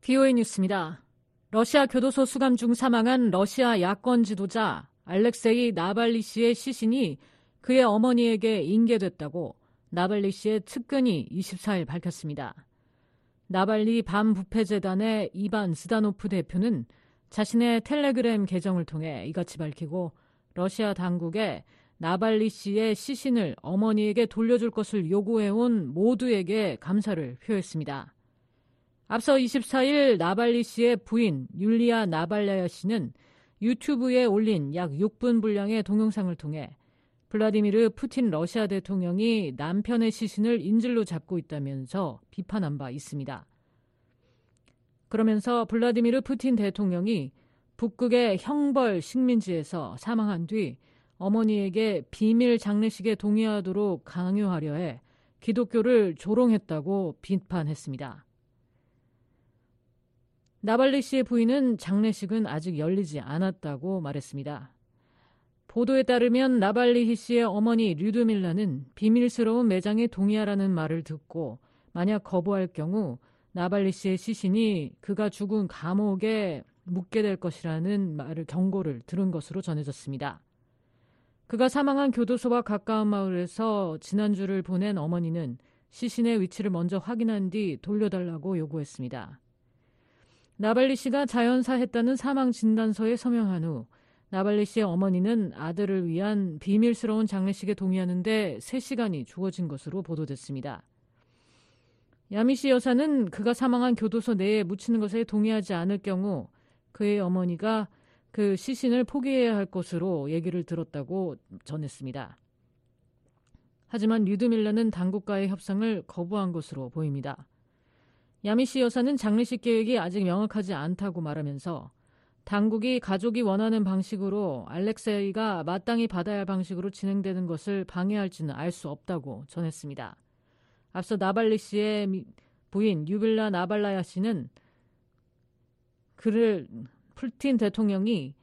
VOA 뉴스입니다. 러시아 교도소 수감 중 사망한 러시아 야권 지도자 알렉세이 나발리 씨의 시신이 그의 어머니에게 인계됐다고 나발리 씨의 측근이 24일 밝혔습니다. 나발리 반부패재단의 이반 스다노프 대표는 자신의 텔레그램 계정을 통해 이같이 밝히고 러시아 당국에 나발리 씨의 시신을 어머니에게 돌려줄 것을 요구해온 모두에게 감사를 표했습니다. 앞서 24일 나발리 씨의 부인 율리아 나발라야 씨는 유튜브에 올린 약 6분 분량의 동영상을 통해 블라디미르 푸틴 러시아 대통령이 남편의 시신을 인질로 잡고 있다면서 비판한 바 있습니다. 그러면서 블라디미르 푸틴 대통령이 북극의 형벌 식민지에서 사망한 뒤 어머니에게 비밀 장례식에 동의하도록 강요하려 해 기독교를 조롱했다고 비판했습니다. 나발리 씨의 부인은 장례식은 아직 열리지 않았다고 말했습니다. 보도에 따르면 나발리 씨의 어머니 류드밀라는 비밀스러운 매장에 동의하라는 말을 듣고 만약 거부할 경우 나발리 씨의 시신이 그가 죽은 감옥에 묻게 될 것이라는 경고를 들은 것으로 전해졌습니다. 그가 사망한 교도소와 가까운 마을에서 지난주를 보낸 어머니는 시신의 위치를 먼저 확인한 뒤 돌려달라고 요구했습니다. 나발리 씨가 자연사했다는 사망 진단서에 서명한 후 나발리 씨의 어머니는 아들을 위한 비밀스러운 장례식에 동의하는데 3시간이 주어진 것으로 보도됐습니다. 야미 씨 여사는 그가 사망한 교도소 내에 묻히는 것에 동의하지 않을 경우 그의 어머니가 그 시신을 포기해야 할 것으로 얘기를 들었다고 전했습니다. 하지만 류드밀라는 당국과의 협상을 거부한 것으로 보입니다. 야미 씨 여사는 장례식 계획이 아직 명확하지 않다고 말하면서 당국이 가족이 원하는 방식으로 알렉세이가 마땅히 받아야 할 방식으로 진행되는 것을 방해할지는 알 수 없다고 전했습니다. 앞서 나발리 씨의 부인 유빌라 나발라야 씨는 그를 푸틴 대통령이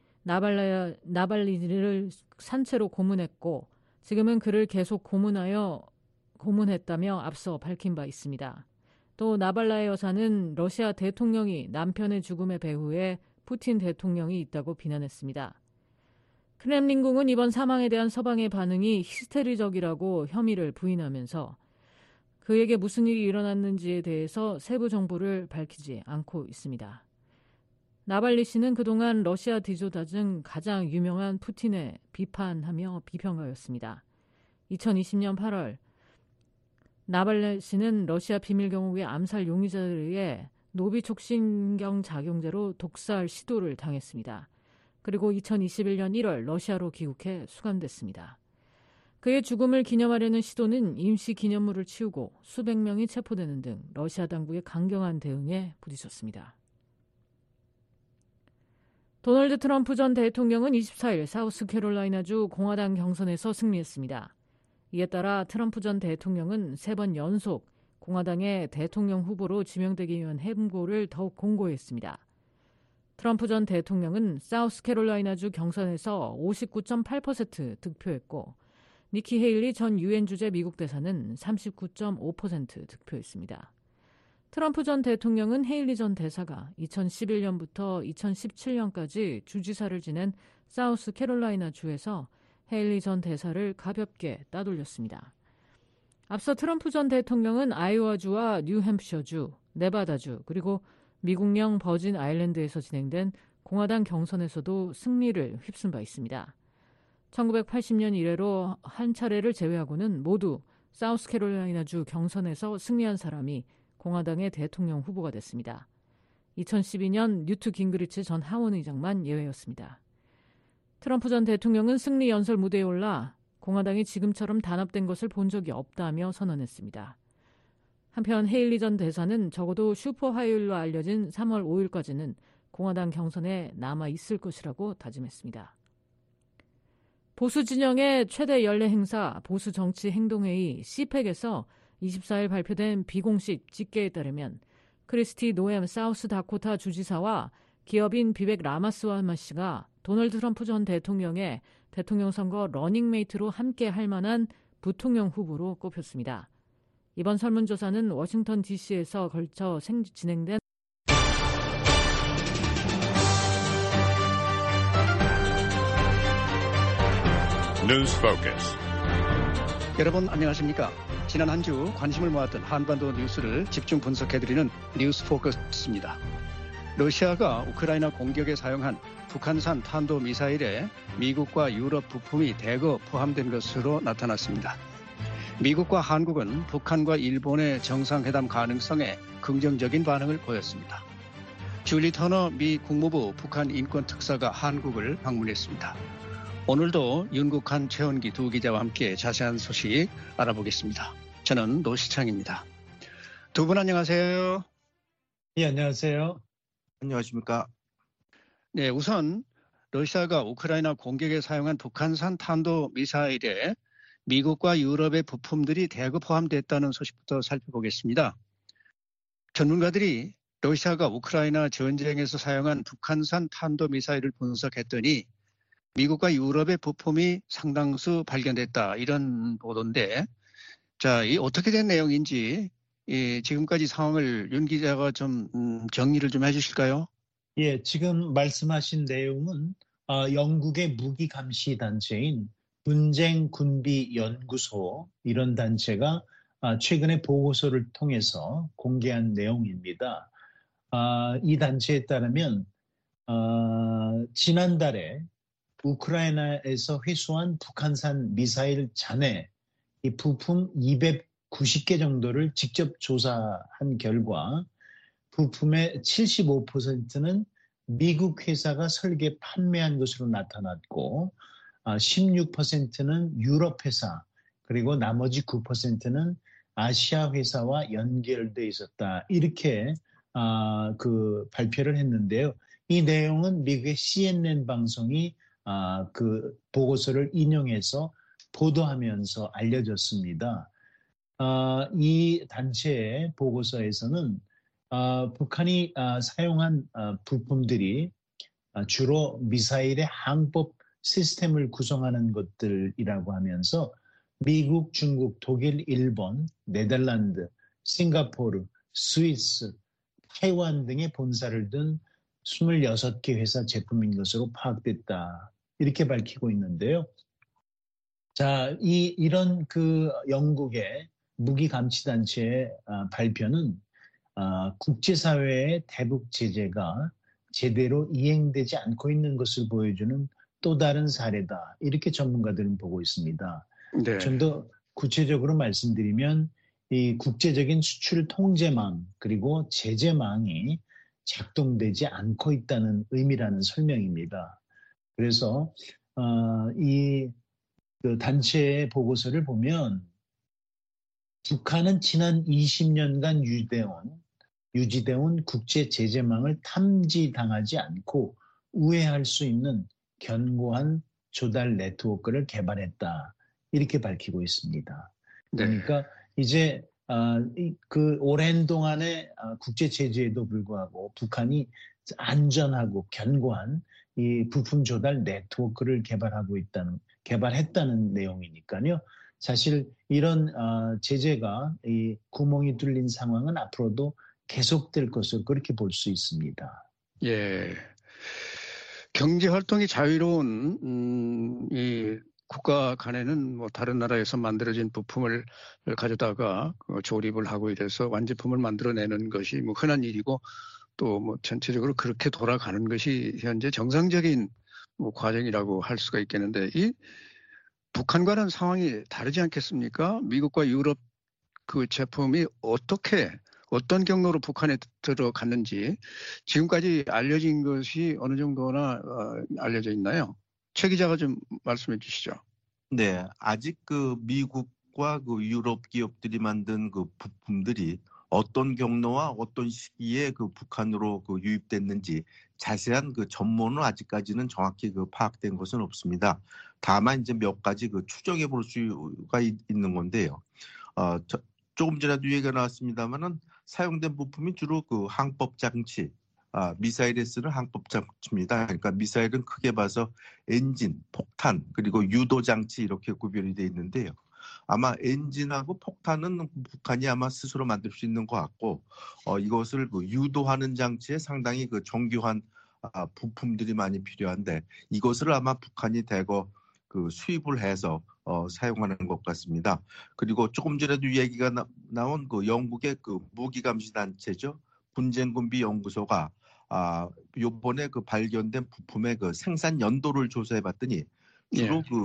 나발리를 산채로 고문했고 지금은 그를 계속 고문했다며 앞서 밝힌 바 있습니다. 또 나발라야 여사는 러시아 대통령이 남편의 죽음의 배후에 푸틴 대통령이 있다고 비난했습니다. 크렘린궁은 이번 사망에 대한 서방의 반응이 히스테리적이라고 혐의를 부인하면서 그에게 무슨 일이 일어났는지에 대해서 세부 정보를 밝히지 않고 있습니다. 나발리 씨는 그동안 러시아 지도자 중 가장 유명한 푸틴에 비판하며 비평가였습니다. 2020년 8월 나발리 씨는 러시아 비밀경호국의 암살 용의자들에 의해 노비촉신경 작용제로 독살 시도를 당했습니다. 그리고 2021년 1월 러시아로 귀국해 수감됐습니다. 그의 죽음을 기념하려는 시도는 임시 기념물을 치우고 수백 명이 체포되는 등 러시아 당국의 강경한 대응에 부딪혔습니다. 도널드 트럼프 전 대통령은 24일 사우스캐롤라이나주 공화당 경선에서 승리했습니다. 이에 따라 트럼프 전 대통령은 3번 연속 공화당의 대통령 후보로 지명되기 위한 행보를 더욱 공고했습니다. 트럼프 전 대통령은 사우스캐롤라이나주 경선에서 59.8% 득표했고 니키 헤일리 전 유엔 주재 미국 대사는 39.5% 득표했습니다. 트럼프 전 대통령은 헤일리 전 대사가 2011년부터 2017년까지 주지사를 지낸 사우스캐롤라이나 주에서 헤일리 전 대사를 가볍게 따돌렸습니다. 앞서 트럼프 전 대통령은 아이오와주와 뉴햄프셔주, 네바다주 그리고 미국령 버진 아일랜드에서 진행된 공화당 경선에서도 승리를 휩쓴 바 있습니다. 1980년 이래로 한 차례를 제외하고는 모두 사우스캐롤라이나주 경선에서 승리한 사람이 공화당의 대통령 후보가 됐습니다. 2012년 뉴트 깅그리치 전 하원의장만 예외였습니다. 트럼프 전 대통령은 승리 연설 무대에 올라 공화당이 지금처럼 단합된 것을 본 적이 없다며 선언했습니다. 한편 헤일리 전 대사는 적어도 슈퍼 화요일로 알려진 3월 5일까지는 공화당 경선에 남아 있을 것이라고 다짐했습니다. 보수 진영의 최대 연례 행사 보수정치행동회의 CPEC에서 24일 발표된 비공식 집계에 따르면 크리스티 노엠 사우스다코타 주지사와 기업인 비벡 라마스와마 씨가 도널드 트럼프 전 대통령의 대통령 선거 러닝메이트로 함께 할 만한 부통령 후보로 꼽혔습니다. 이번 설문조사는 워싱턴 DC에서 걸쳐 진행된 News Focus. 여러분 안녕하십니까? 지난 한 주 관심을 모았던 한반도 뉴스를 집중 분석해드리는 뉴스 포커스입니다. 러시아가 우크라이나 공격에 사용한 북한산 탄도미사일에 미국과 유럽 부품이 대거 포함된 것으로 나타났습니다. 미국과 한국은 북한과 일본의 정상회담 가능성에 긍정적인 반응을 보였습니다. 줄리 터너 미 국무부 북한 인권특사가 한국을 방문했습니다. 오늘도 윤국한, 최원기 두 기자와 함께 자세한 소식 알아보겠습니다. 저는 노시창입니다. 두 분 안녕하세요. 예, 안녕하세요. 안녕하십니까. 네, 우선 러시아가 우크라이나 공격에 사용한 북한산 탄도미사일에 미국과 유럽의 부품들이 대거 포함됐다는 소식부터 살펴보겠습니다. 전문가들이 러시아가 우크라이나 전쟁에서 사용한 북한산 탄도미사일을 분석했더니 미국과 유럽의 부품이 상당수 발견됐다, 이런 보도인데, 자, 이 어떻게 된 내용인지 지금까지 상황을 윤 기자가 좀 정리를 좀 해주실까요? 예, 지금 말씀하신 내용은 영국의 무기 감시 단체인 분쟁군비연구소, 이런 단체가 최근에 보고서를 통해서 공개한 내용입니다. 이 단체에 따르면 지난달에 우크라이나에서 회수한 북한산 미사일 잔해 이 부품 290개 정도를 직접 조사한 결과 부품의 75%는 미국 회사가 설계 판매한 것으로 나타났고 16%는 유럽 회사, 그리고 나머지 9%는 아시아 회사와 연결돼 있었다, 이렇게 그 발표를 했는데요. 이 내용은 미국의 CNN 방송이 그 보고서를 인용해서 보도하면서 알려졌습니다. 이 단체의 보고서에서는 북한이 사용한 부품들이 주로 미사일의 항법 시스템을 구성하는 것들이라고 하면서 미국, 중국, 독일, 일본, 네덜란드, 싱가포르, 스위스, 타이완 등의 본사를 둔 26개 회사 제품인 것으로 파악됐다, 이렇게 밝히고 있는데요. 자, 이런 그 영국의 무기감시단체의 발표는 국제사회의 대북 제재가 제대로 이행되지 않고 있는 것을 보여주는 또 다른 사례다, 이렇게 전문가들은 보고 있습니다. 네. 좀 더 구체적으로 말씀드리면 이 국제적인 수출 통제망 그리고 제재망이 작동되지 않고 있다는 의미라는 설명입니다. 그래서 이 그 단체의 보고서를 보면 북한은 지난 20년간 유지되온 국제 제재망을 탐지당하지 않고 우회할 수 있는 견고한 조달 네트워크를 개발했다, 이렇게 밝히고 있습니다. 그러니까 이제 그 오랜 동안의 국제 제재에도 불구하고 북한이 안전하고 견고한 이 부품 조달 네트워크를 개발했다는 내용이니까요. 사실 이런 제재가 이 구멍이 뚫린 상황은 앞으로도 계속될 것으로 그렇게 볼 수 있습니다. 예. 경제 활동이 자유로운 이 국가 간에는 뭐 다른 나라에서 만들어진 부품을 가져다가 조립을 하고 이래서 완제품을 만들어내는 것이 뭐 흔한 일이고, 또 뭐 전체적으로 그렇게 돌아가는 것이 현재 정상적인 뭐 과정이라고 할 수가 있겠는데, 이 북한과는 상황이 다르지 않겠습니까? 미국과 유럽 그 제품이 어떤 경로로 북한에 들어갔는지 지금까지 알려진 것이 어느 정도나 알려져 있나요? 최 기자가 좀 말씀해 주시죠. 네, 아직 그 미국과 그 유럽 기업들이 만든 그 부품들이 어떤 경로와 어떤 시기에 그 북한으로 그 유입됐는지 자세한 그 전모는 아직까지는 정확히 그 파악된 것은 없습니다. 다만 이제 몇 가지 그 추정해 볼 수가 있는 건데요. 조금 전에도 얘기가 나왔습니다만은 사용된 부품이 주로 그 항법 장치, 미사일에 쓰는 항법 장치입니다. 그러니까 미사일은 크게 봐서 엔진, 폭탄, 그리고 유도 장치 이렇게 구별이 되어 있는데요. 아마 엔진하고 폭탄은 북한이 아마 스스로 만들 수 있는 것 같고, 이것을 그 유도하는 장치에 상당히 그 정교한 부품들이 많이 필요한데, 이것을 아마 북한이 대거 그 수입을 해서 사용하는 것 같습니다. 그리고 조금 전에도 얘기가 나온 그 영국의 그 무기 감시 단체죠. 분쟁군비 연구소가 요번에 그 발견된 부품의 그 생산 연도를 조사해 봤더니 주로 그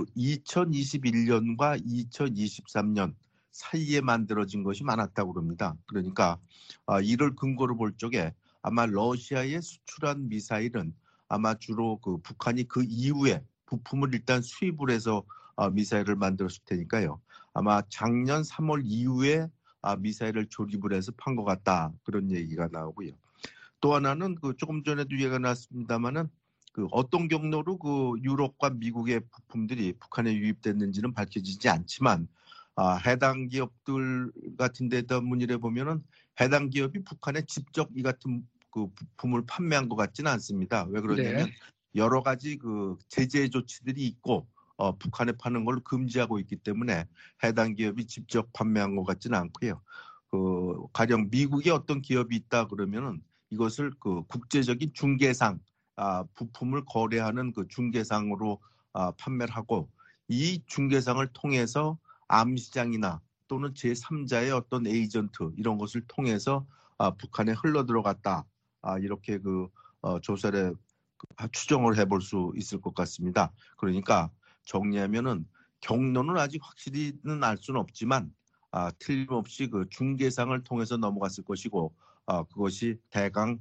2021년과 2023년 사이에 만들어진 것이 많았다고 합니다. 그러니까 이를 근거로 볼 적에 아마 러시아에 수출한 미사일은 아마 주로 그 북한이 그 이후에 부품을 일단 수입을 해서 미사일을 만들었을 테니까요. 아마 작년 3월 이후에 미사일을 조립을 해서 판 것 같다. 그런 얘기가 나오고요. 또 하나는 그 조금 전에도 얘기가 나왔습니다마는 그 어떤 경로로 그 유럽과 미국의 부품들이 북한에 유입됐는지는 밝혀지지 않지만 해당 기업들 같은 데다 문의를 보면은 해당 기업이 북한에 직접 이 같은 그 부품을 판매한 것 같지는 않습니다. 왜 그러냐면 여러 가지 그 제재 조치들이 있고 북한에 파는 걸 금지하고 있기 때문에 해당 기업이 직접 판매한 것 같지는 않고요. 그 가령 미국의 어떤 기업이 있다 그러면은 이것을 그 국제적인 중개상 부품을 거래하는 그 중개상으로 판매를 하고 이 중개상을 통해서 암시장이나 또는 제3자의 어떤 에이전트 이런 것을 통해서 북한에 흘러 들어갔다. 이렇게 그 조사를 추정을 해볼 수 있을 것 같습니다. 그러니까 정리하면은 경로는 아직 확실히는 알 수는 없지만 틀림없이 그 중개상을 통해서 넘어갔을 것이고 그것이 대강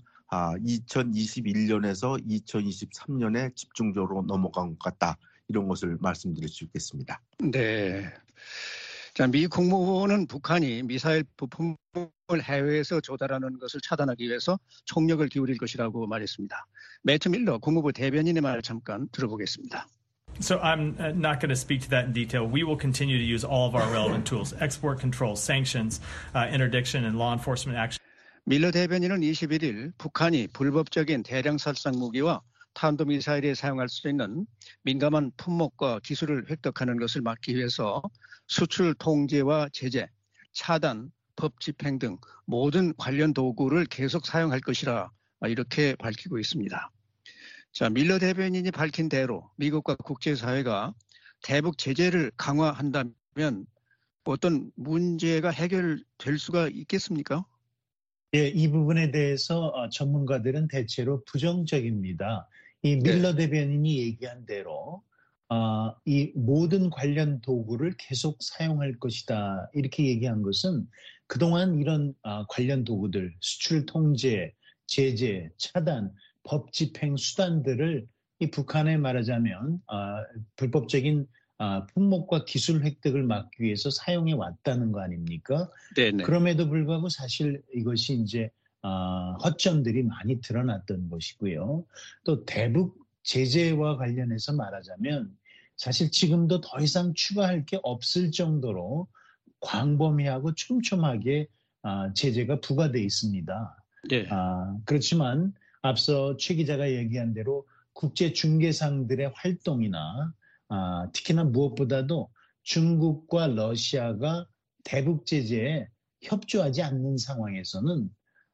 2021년에서 2023년에 집중적으로 넘어간 것 같다. 이런 것을 말씀드릴 수 있겠습니다. 네. 자, 미 국무부는 북한이 미사일 부품을 해외에서 조달하는 것을 차단하기 위해서 총력을 기울일 것이라고 말했습니다. 매튜 밀러 국무부 대변인의 말을 잠깐 들어보겠습니다. So I'm not going to speak to that in detail. We will continue to use all of our relevant tools, export control, sanctions, interdiction, and law enforcement action. 밀러 대변인은 21일 북한이 불법적인 대량 살상 무기와 탄도미사일에 사용할 수 있는 민감한 품목과 기술을 획득하는 것을 막기 위해서 수출 통제와 제재, 차단, 법 집행 등 모든 관련 도구를 계속 사용할 것이라 이렇게 밝히고 있습니다. 자, 밀러 대변인이 밝힌 대로 미국과 국제사회가 대북 제재를 강화한다면 어떤 문제가 해결될 수가 있겠습니까? 예, 이 부분에 대해서 전문가들은 대체로 부정적입니다. 이 밀러 대변인이 얘기한 대로 이 모든 관련 도구를 계속 사용할 것이다. 이렇게 얘기한 것은 그동안 이런 관련 도구들, 수출 통제, 제재, 차단, 법 집행 수단들을 이 북한에 말하자면 불법적인 품목과 기술 획득을 막기 위해서 사용해 왔다는 거 아닙니까? 네네. 그럼에도 불구하고 사실 이것이 이제 허점들이 많이 드러났던 것이고요. 또 대북 제재와 관련해서 말하자면 사실 지금도 더 이상 추가할 게 없을 정도로 광범위하고 촘촘하게 제재가 부과돼 있습니다. 네. 그렇지만 앞서 최 기자가 얘기한 대로 국제 중개상들의 활동이나 특히나 무엇보다도 중국과 러시아가 대북 제재에 협조하지 않는 상황에서는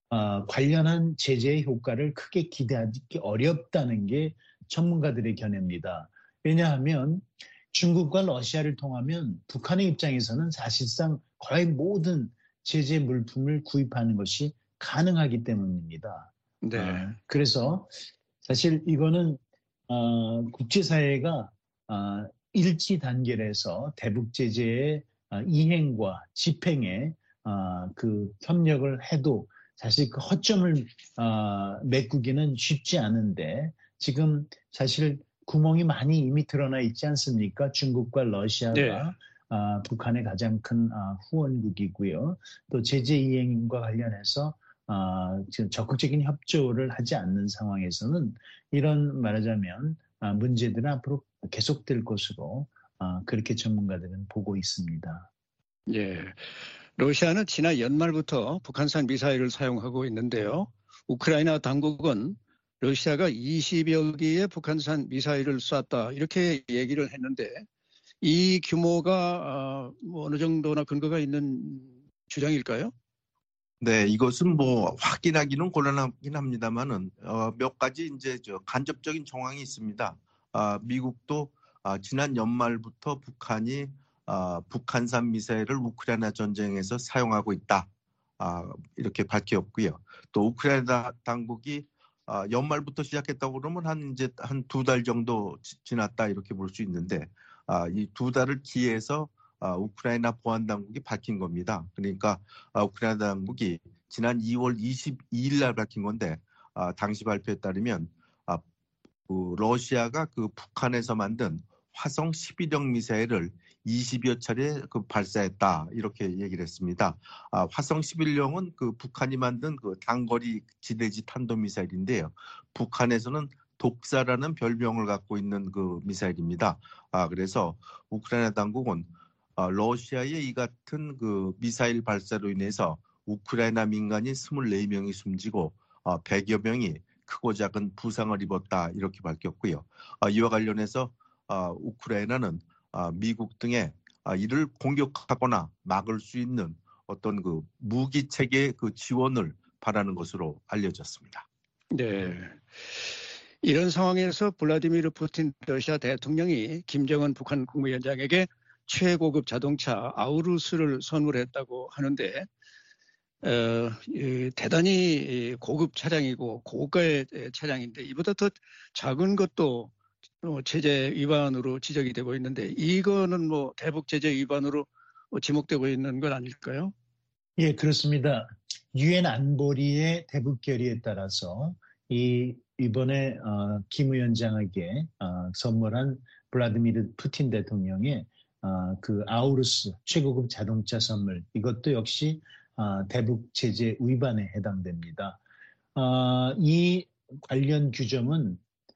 관련한 제재의 효과를 크게 기대하기 어렵다는 게 전문가들의 견해입니다. 왜냐하면 중국과 러시아를 통하면 북한의 입장에서는 사실상 거의 모든 제재 물품을 구입하는 것이 가능하기 때문입니다. 네. 그래서 사실 이거는 국제사회가 일치 단결해서 대북 제재의 이행과 집행에 그 협력을 해도 사실 그 허점을 메꾸기는 쉽지 않은데 지금 사실 구멍이 많이 이미 드러나 있지 않습니까? 중국과 러시아가 네. 북한의 가장 큰 후원국이고요. 또 제재 이행과 관련해서 지금 적극적인 협조를 하지 않는 상황에서는 이런 말하자면 문제들은 앞으로 계속될 것으로 그렇게 전문가들은 보고 있습니다. 예. 러시아는 지난 연말부터 북한산 미사일을 사용하고 있는데요. 우크라이나 당국은 러시아가 20여 개의 북한산 미사일을 쐈다 이렇게 얘기를 했는데 이 규모가 어느 정도나 근거가 있는 주장일까요? 네, 이것은 뭐 확인하기는 곤란하긴 합니다만은 몇 가지 이제 간접적인 정황이 있습니다. 미국도 지난 연말부터 북한이 북한산 미사일을 우크라이나 전쟁에서 사용하고 있다. 이렇게 밝혔고요. 또 우크라이나 당국이 연말부터 시작했다고 그러면 한 2달 정도 지났다 이렇게 볼 수 있는데 이 2달을 기해서 우크라이나 보안 당국이 밝힌 겁니다. 그러니까 우크라이나 당국이 지난 2월 22일 날 밝힌 건데 당시 발표에 따르면 러시아가 그 북한에서 만든 화성 11형 미사일을 20여 차례 발사했다 이렇게 얘기를 했습니다. 화성 11형은 그 북한이 만든 그 단거리 지대지 탄도 미사일인데요. 북한에서는 독사라는 별명을 갖고 있는 그 미사일입니다. 그래서 우크라이나 당국은 러시아의 이 같은 그 미사일 발사로 인해서 우크라이나 민간인 24명이 숨지고 100여 명이 크고 작은 부상을 입었다 이렇게 밝혔고요. 이와 관련해서 우크라이나는 미국 등의 이를 공격하거나 막을 수 있는 어떤 그 무기 체계 그 지원을 바라는 것으로 알려졌습니다. 네. 이런 상황에서 블라디미르 푸틴 러시아 대통령이 김정은 북한 국무위원장에게 최고급 자동차 아우루스를 선물했다고 하는데 대단히 고급 차량이고 고가의 차량인데 이보다 더 작은 것도 제재 위반으로 지적이 되고 있는데 이거는 뭐 대북 제재 위반으로 지목되고 있는 건 아닐까요? 예, 그렇습니다. 유엔 안보리의 대북 결의에 따라서 이번에 김 위원장에게 선물한 블라디미르 푸틴 대통령의 그 아우루스 최고급 자동차 선물 이것도 역시 대북 제재 위반에 해당됩니다. 이 관련 규정은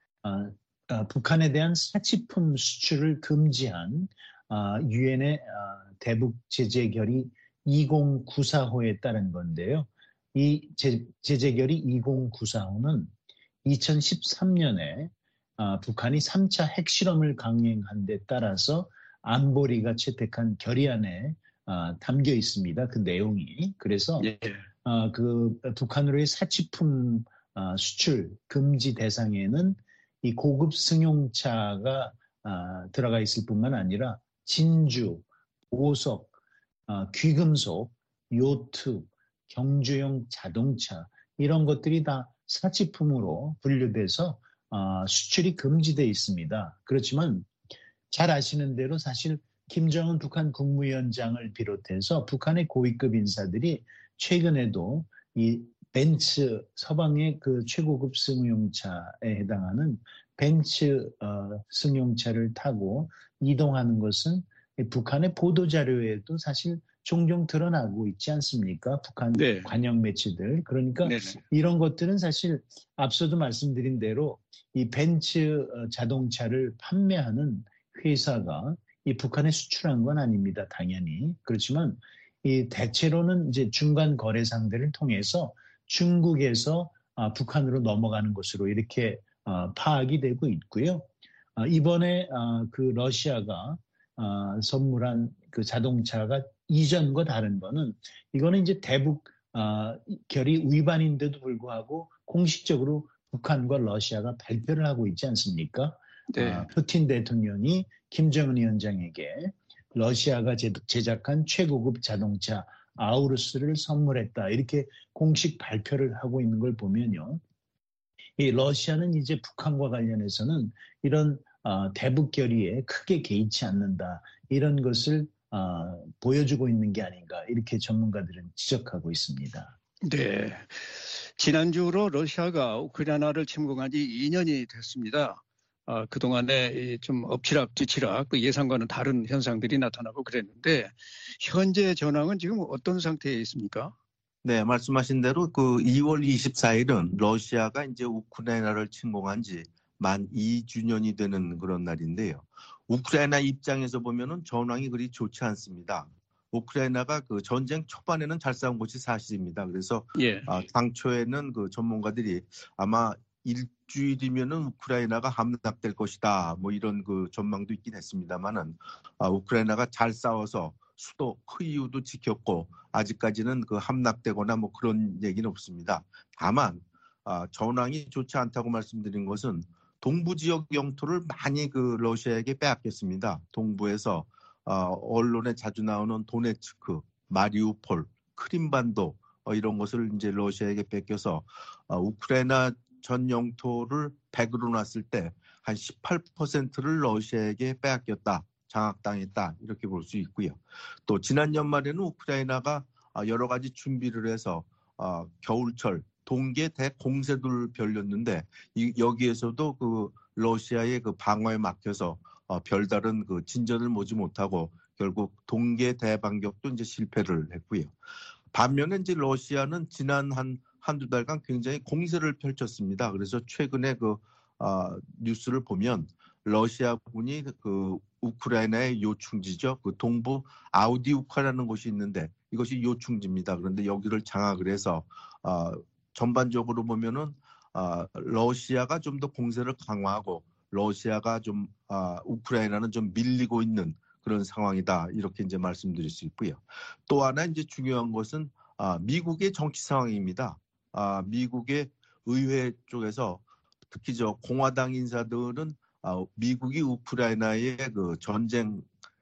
북한에 대한 사치품 수출을 금지한 유엔의 대북 제재 결의 2094호에 따른 건데요. 이 제재 결의 2094호는 2013년에 북한이 3차 핵실험을 강행한 데 따라서 안보리가 채택한 결의안에 담겨 있습니다. 그 내용이. 그래서 그 북한으로의 사치품 수출 금지 대상에는 이 고급 승용차가 들어가 있을 뿐만 아니라 진주, 보석, 귀금속, 요트, 경주용 자동차 이런 것들이 다 사치품으로 분류돼서 수출이 금지되어 있습니다. 그렇지만 잘 아시는 대로 사실 김정은 북한 국무위원장을 비롯해서 북한의 고위급 인사들이 최근에도 이 벤츠 서방의 그 최고급 승용차에 해당하는 벤츠 승용차를 타고 이동하는 것은 북한의 보도자료에도 사실 종종 드러나고 있지 않습니까? 북한 네. 관영 매체들. 그러니까 네네. 이런 것들은 사실 앞서도 말씀드린 대로 이 벤츠 자동차를 판매하는 회사가 이 북한에 수출한 건 아닙니다. 당연히. 그렇지만 이 대체로는 이제 중간 거래상들을 통해서 중국에서 북한으로 넘어가는 것으로 이렇게 파악이 되고 있고요. 이번에 그 러시아가 선물한 그 자동차가 이전과 다른 거는 이거는 이제 대북 결의 위반인데도 불구하고 공식적으로 북한과 러시아가 발표를 하고 있지 않습니까? 네. 푸틴 대통령이 김정은 위원장에게 러시아가 제작한 최고급 자동차 아우루스를 선물했다. 이렇게 공식 발표를 하고 있는 걸 보면요. 이 러시아는 이제 북한과 관련해서는 이런 대북 결의에 크게 개의치 않는다. 이런 것을 보여주고 있는 게 아닌가. 이렇게 전문가들은 지적하고 있습니다. 네. 지난주로 러시아가 우크라이나를 침공한 지 2년이 됐습니다. 그동안에 좀 엎치락뒤치락 예상과는 다른 현상들이 나타나고 그랬는데 현재 전황은 지금 어떤 상태에 있습니까? 네, 말씀하신 대로 그 2월 24일은 러시아가 이제 우크라이나를 침공한 지 만 2주년이 되는 그런 날인데요. 우크라이나 입장에서 보면은 전황이 그리 좋지 않습니다. 우크라이나가 그 전쟁 초반에는 잘 싸운 것이 사실입니다. 그래서 당초에는 그 전문가들이 아마 일주일이면은 우크라이나가 함락될 것이다. 뭐 이런 그 전망도 있긴 했습니다만은 우크라이나가 잘 싸워서 수도 크이우도 지켰고 아직까지는 그 함락되거나 뭐 그런 얘기는 없습니다. 다만 전황이 좋지 않다고 말씀드린 것은 동부 지역 영토를 많이 그 러시아에게 빼앗겼습니다. 동부에서 언론에 자주 나오는 도네츠크, 마리우폴, 크림반도 이런 것을 이제 러시아에게 뺏겨서 우크라이나 전 영토를 100으로 놨을 때 한 18%를 러시아에게 빼앗겼다, 장악당했다 이렇게 볼 수 있고요. 또 지난 연말에는 우크라이나가 여러 가지 준비를 해서 겨울철 동계 대공세를 벌였는데 여기에서도 그 러시아의 그 방어에 막혀서 별다른 그 진전을 보지 못하고 결국 동계 대반격도 이제 실패를 했고요. 반면에 이제 러시아는 지난 한두 달간 굉장히 공세를 펼쳤습니다. 그래서 최근에 그 뉴스를 보면 러시아군이 그 우크라이나의 요충지죠. 그 동부 아우디우카라는 곳이 있는데 이것이 요충지입니다. 그런데 여기를 장악을 해서 전반적으로 보면은 러시아가 좀 더 공세를 강화하고 러시아가 좀 우크라이나는 좀 밀리고 있는 그런 상황이다. 이렇게 이제 말씀드릴 수 있고요. 또 하나 이제 중요한 것은 미국의 정치 상황입니다. 미국의 의회 쪽에서 특히 저 공화당 인사들은 미국이 우크라이나의 그 전쟁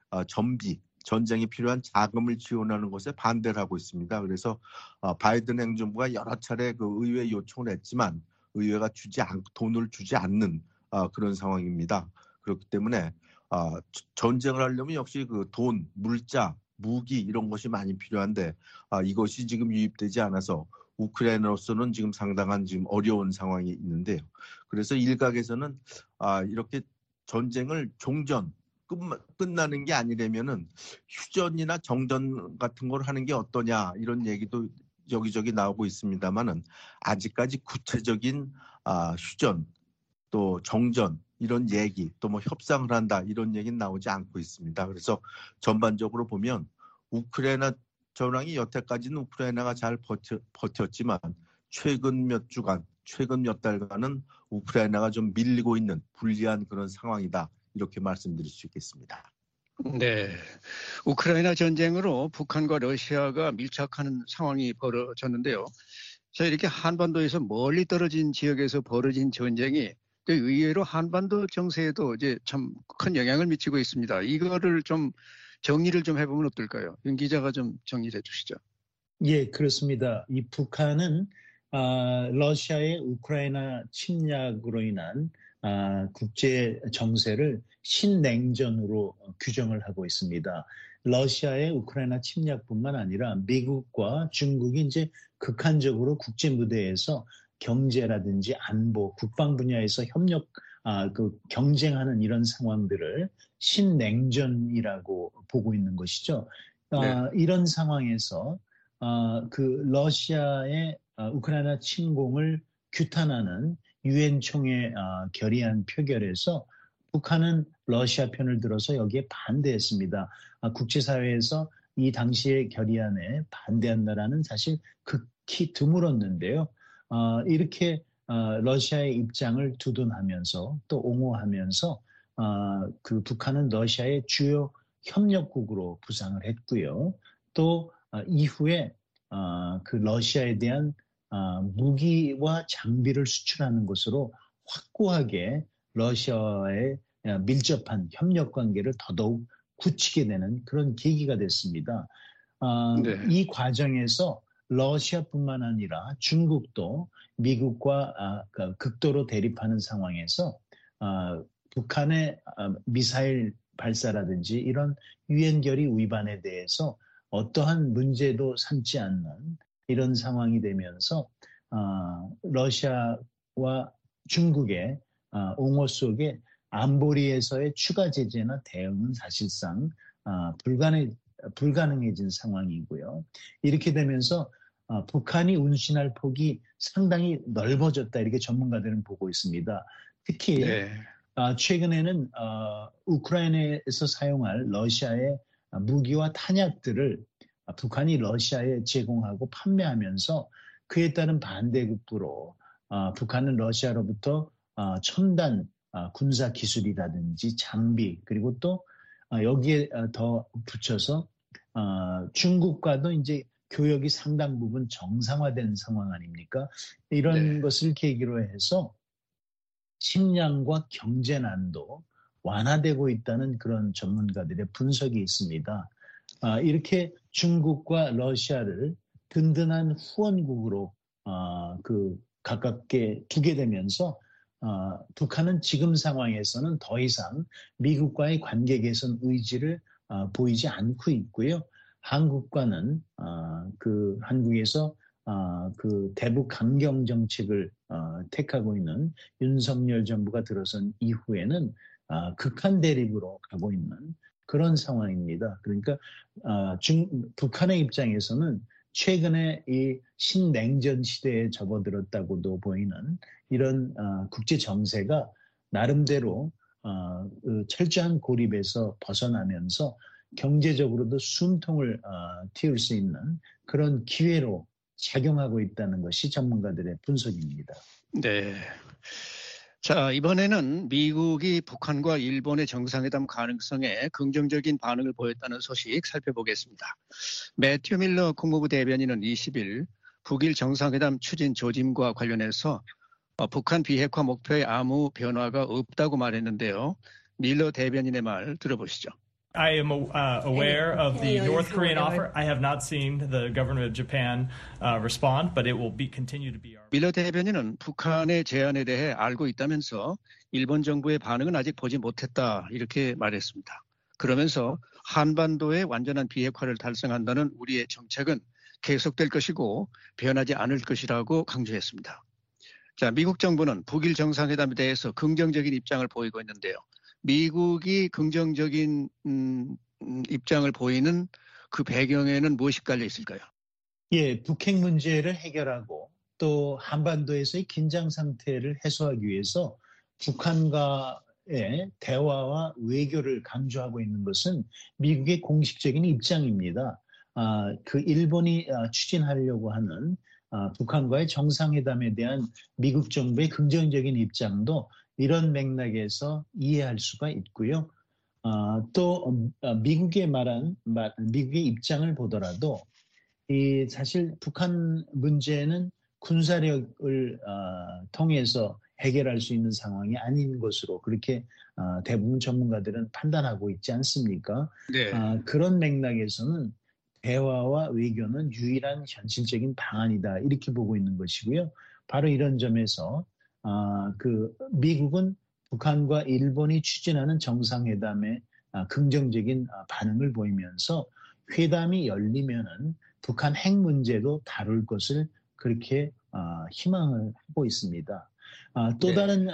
전쟁이 필요한 자금을 지원하는 것에 반대를 하고 있습니다. 그래서 바이든 행정부가 여러 차례 그 의회 요청을 했지만 의회가 돈을 주지 않는 그런 상황입니다. 그렇기 때문에 전쟁을 하려면 역시 그 돈, 물자, 무기 이런 것이 많이 필요한데 이것이 지금 유입되지 않아서 우크라이나로서는 지금 상당한 지금 어려운 상황이 있는데요. 그래서 일각에서는 이렇게 전쟁을 종전 끝나는 게 아니라면은 휴전이나 정전 같은 걸 하는 게 어떠냐 이런 얘기도 여기저기 나오고 있습니다만은 아직까지 구체적인 휴전 또 정전 이런 얘기 또 뭐 협상을 한다 이런 얘기는 나오지 않고 있습니다. 그래서 전반적으로 보면 우크라이나 전황이 여태까지는 우크라이나가 잘 버텼지만 최근 몇 달간은 우크라이나가 좀 밀리고 있는 불리한 그런 상황이다. 이렇게 말씀드릴 수 있겠습니다. 네, 우크라이나 전쟁으로 북한과 러시아가 밀착하는 상황이 벌어졌는데요. 자, 이렇게 한반도에서 멀리 떨어진 지역에서 벌어진 전쟁이 의외로 한반도 정세에도 이제 참 큰 영향을 미치고 있습니다. 이거를 좀 정리를 좀 해보면 어떨까요? 윤 기자가 좀 정리해 주시죠. 예, 그렇습니다. 이 북한은 러시아의 우크라이나 침략으로 인한 국제 정세를 신냉전으로 규정을 하고 있습니다. 러시아의 우크라이나 침략뿐만 아니라 미국과 중국이 이제 극한적으로 국제 무대에서 경제라든지 안보, 국방 분야에서 경쟁하는 이런 상황들을 신냉전이라고 보고 있는 것이죠. 네. 이런 상황에서 그 러시아의 우크라이나 침공을 규탄하는 유엔 총회 결의안 표결에서 북한은 러시아 편을 들어서 여기에 반대했습니다. 국제사회에서 이 당시의 결의안에 반대한다라는 사실 극히 드물었는데요. 이렇게 러시아의 입장을 두둔하면서 또 옹호하면서 그 북한은 러시아의 주요 협력국으로 부상을 했고요. 또 이후에 그 러시아에 대한 무기와 장비를 수출하는 것으로 확고하게 러시아와의 밀접한 협력 관계를 더더욱 굳히게 되는 그런 계기가 됐습니다. 네. 이 과정에서 러시아뿐만 아니라 중국도 미국과 극도로 대립하는 상황에서 북한의 미사일 발사라든지 이런 유엔 결의 위반에 대해서 어떠한 문제도 삼지 않는 이런 상황이 되면서 러시아와 중국의 옹호 속에 안보리에서의 추가 제재나 대응은 사실상 불가능해진 상황이고요. 이렇게 되면서 북한이 운신할 폭이 상당히 넓어졌다 이렇게 전문가들은 보고 있습니다. 특히 네. 최근에는 우크라이나에서 사용할 러시아의 무기와 탄약들을 북한이 러시아에 제공하고 판매하면서 그에 따른 반대급부로 북한은 러시아로부터 첨단 군사 기술이라든지 장비 그리고 또 여기에 더 붙여서 중국과도 이제 교역이 상당 부분 정상화된 상황 아닙니까? 이런 네. 것을 계기로 해서 식량과 경제난도 완화되고 있다는 그런 전문가들의 분석이 있습니다. 이렇게 중국과 러시아를 든든한 후원국으로 가깝게 두게 되면서 북한은 지금 상황에서는 더 이상 미국과의 관계 개선 의지를 보이지 않고 있고요. 한국과는 한국에서 그 대북 강경 정책을 택하고 있는 윤석열 정부가 들어선 이후에는 극한 대립으로 가고 있는 그런 상황입니다. 그러니까 북한의 입장에서는 최근에 이 신냉전 시대에 접어들었다고도 보이는 이런 국제 정세가 나름대로 철저한 고립에서 벗어나면서 경제적으로도 숨통을 틔울 수 있는 그런 기회로 작용하고 있다는 것이 전문가들의 분석입니다. 네. 자, 이번에는 미국이 북한과 일본의 정상회담 가능성에 긍정적인 반응을 보였다는 소식 살펴보겠습니다. 매튜 밀러 국무부 대변인은 20일 북일 정상회담 추진 조짐과 관련해서 북한 비핵화 목표에 아무 변화가 없다고 말했는데요. 밀러 대변인의 말 들어보시죠. I am aware of the North Korean offer. I have not seen the government of Japan respond, but it will continue to be our. 밀러 대변인은 북한의 제안에 대해 알고 있다면서 일본 정부의 반응은 아직 보지 못했다 이렇게 말했습니다. 그러면서 한반도의 완전한 비핵화를 달성한다는 우리의 정책은 계속될 것이고 변하지 않을 것이라고 강조했습니다. 자, 미국 정부는 북일 정상회담에 대해서 긍정적인 입장을 보이고 있는데요. 미국이 긍정적인 입장을 보이는 그 배경에는 무엇이 깔려 있을까요? 예, 북핵 문제를 해결하고 또 한반도에서의 긴장 상태를 해소하기 위해서 북한과의 대화와 외교를 강조하고 있는 것은 미국의 공식적인 입장입니다. 그 일본이 추진하려고 하는 북한과의 정상회담에 대한 미국 정부의 긍정적인 입장도 이런 맥락에서 이해할 수가 있고요. 또 미국의 미국의 입장을 보더라도 사실 북한 문제는 군사력을 통해서 해결할 수 있는 상황이 아닌 것으로 그렇게 대부분 전문가들은 판단하고 있지 않습니까? 네. 그런 맥락에서는 대화와 외교는 유일한 현실적인 방안이다 이렇게 보고 있는 것이고요. 바로 이런 점에서 미국은 북한과 일본이 추진하는 정상회담에 긍정적인 반응을 보이면서 회담이 열리면은 북한 핵 문제도 다룰 것을 그렇게 희망을 하고 있습니다. 또 다른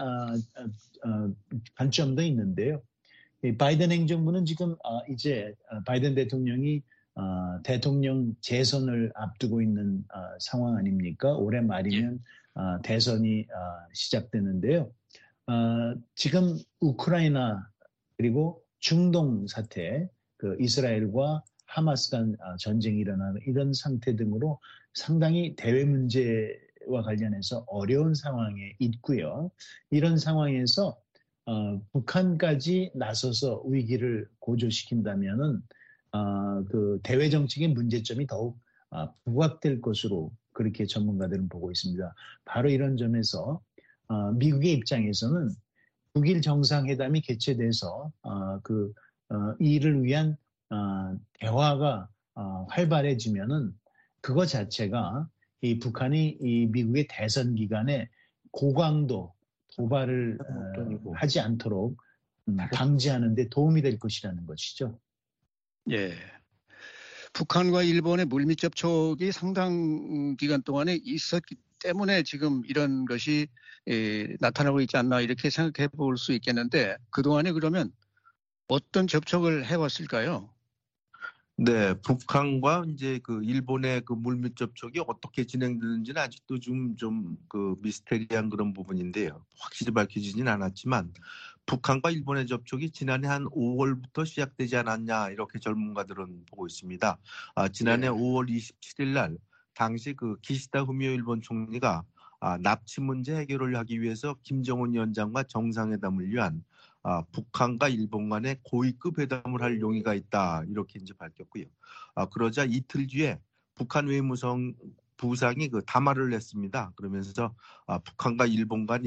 관점도 있는데요. 바이든 행정부는 지금 이제 바이든 대통령이 대통령 재선을 앞두고 있는 상황 아닙니까? 올해 말이면 대선이 시작되는데요. 지금 우크라이나 그리고 중동 사태, 이스라엘과 하마스 간 전쟁이 일어나는 이런 상태 등으로 상당히 대외 문제와 관련해서 어려운 상황에 있고요. 이런 상황에서 북한까지 나서서 위기를 고조시킨다면은 그 대외 정책의 문제점이 더욱 부각될 것으로 그렇게 전문가들은 보고 있습니다. 바로 이런 점에서 미국의 입장에서는 북일 정상회담이 개최돼서 이를 위한 대화가 활발해지면은 그거 자체가 이 북한이 이 미국의 대선 기간에 고강도 도발을 하지 않도록 방지하는 데 도움이 될 것이라는 것이죠. 예. 북한과 일본의 물밑 접촉이 상당 기간 동안에 있었기 때문에 지금 이런 것이 나타나고 있지 않나 이렇게 생각해 볼 수 있겠는데 그동안에 그러면 어떤 접촉을 해왔을까요? 네, 북한과 이제 일본의 물밑 접촉이 어떻게 진행되는지는 아직도 좀 미스테리한 그런 부분인데요. 확실히 밝혀지진 않았지만 북한과 일본의 접촉이 지난해 한 5월부터 시작되지 않았냐 이렇게 전문가들은 보고 있습니다. 지난해 5월 27일 날 당시 기시다 후미오 일본 총리가 납치 문제 해결을 하기 위해서 김정은 위원장과 정상회담을 위한 북한과 일본 간의 고위급 회담을 할 용의가 있다 이렇게 이제 밝혔고요. 그러자 이틀 뒤에 북한 외무성 부상이 담화를 냈습니다. 그러면서 북한과 일본 간이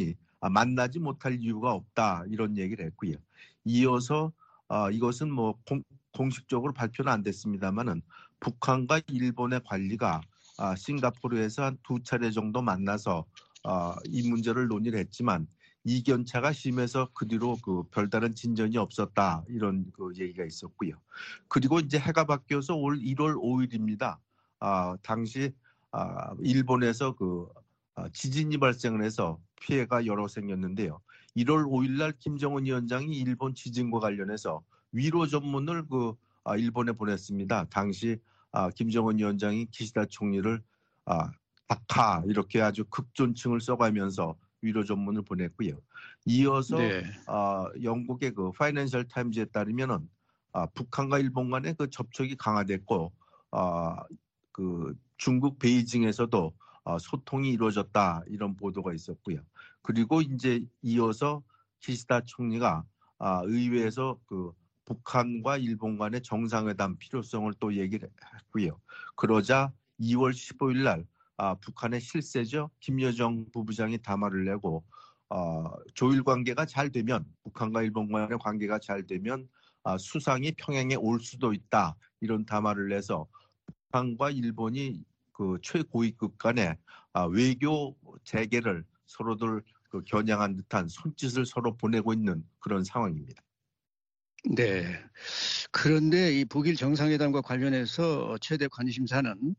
만나지 못할 이유가 없다 이런 얘기를 했고요. 이어서 이것은 뭐 공식적으로 발표는 안 됐습니다만은 북한과 일본의 관리가 싱가포르에서 한 2차례 정도 만나서 이 문제를 논의를 했지만 이견차가 심해서 그 뒤로 그 별다른 진전이 없었다 이런 그 얘기가 있었고요. 그리고 이제 해가 바뀌어서 올 1월 5일입니다. 당시 일본에서 그 지진이 발생을 해서 피해가 여러 생겼는데요. 1월 5일 날 김정은 위원장이 일본 지진과 관련해서 위로 전문을 일본에 보냈습니다. 당시 김정은 위원장이 기시다 총리를 다카 이렇게 아주 극존칭을 써가면서 위로 전문을 보냈고요. 이어서 네. 영국의 그 파이낸셜 타임즈에 따르면은 북한과 일본 간의 그 접촉이 강화됐고 그 중국 베이징에서도 소통이 이루어졌다 이런 보도가 있었고요. 그리고 이제 이어서 기시다 총리가 의회에서 그 북한과 일본 간의 정상회담 필요성을 또 얘기를 했고요. 그러자 2월 15일 날 북한의 실세죠. 김여정 부부장이 담화를 내고 조일 관계가 잘 되면 북한과 일본 간의 관계가 잘 되면 수상이 평양에 올 수도 있다 이런 담화를 내서 북한과 일본이 그 최고위급 간의 외교 재개를 서로들 그 겨냥한 듯한 손짓을 서로 보내고 있는 그런 상황입니다. 네. 그런데 이 북일 정상회담과 관련해서 최대 관심사는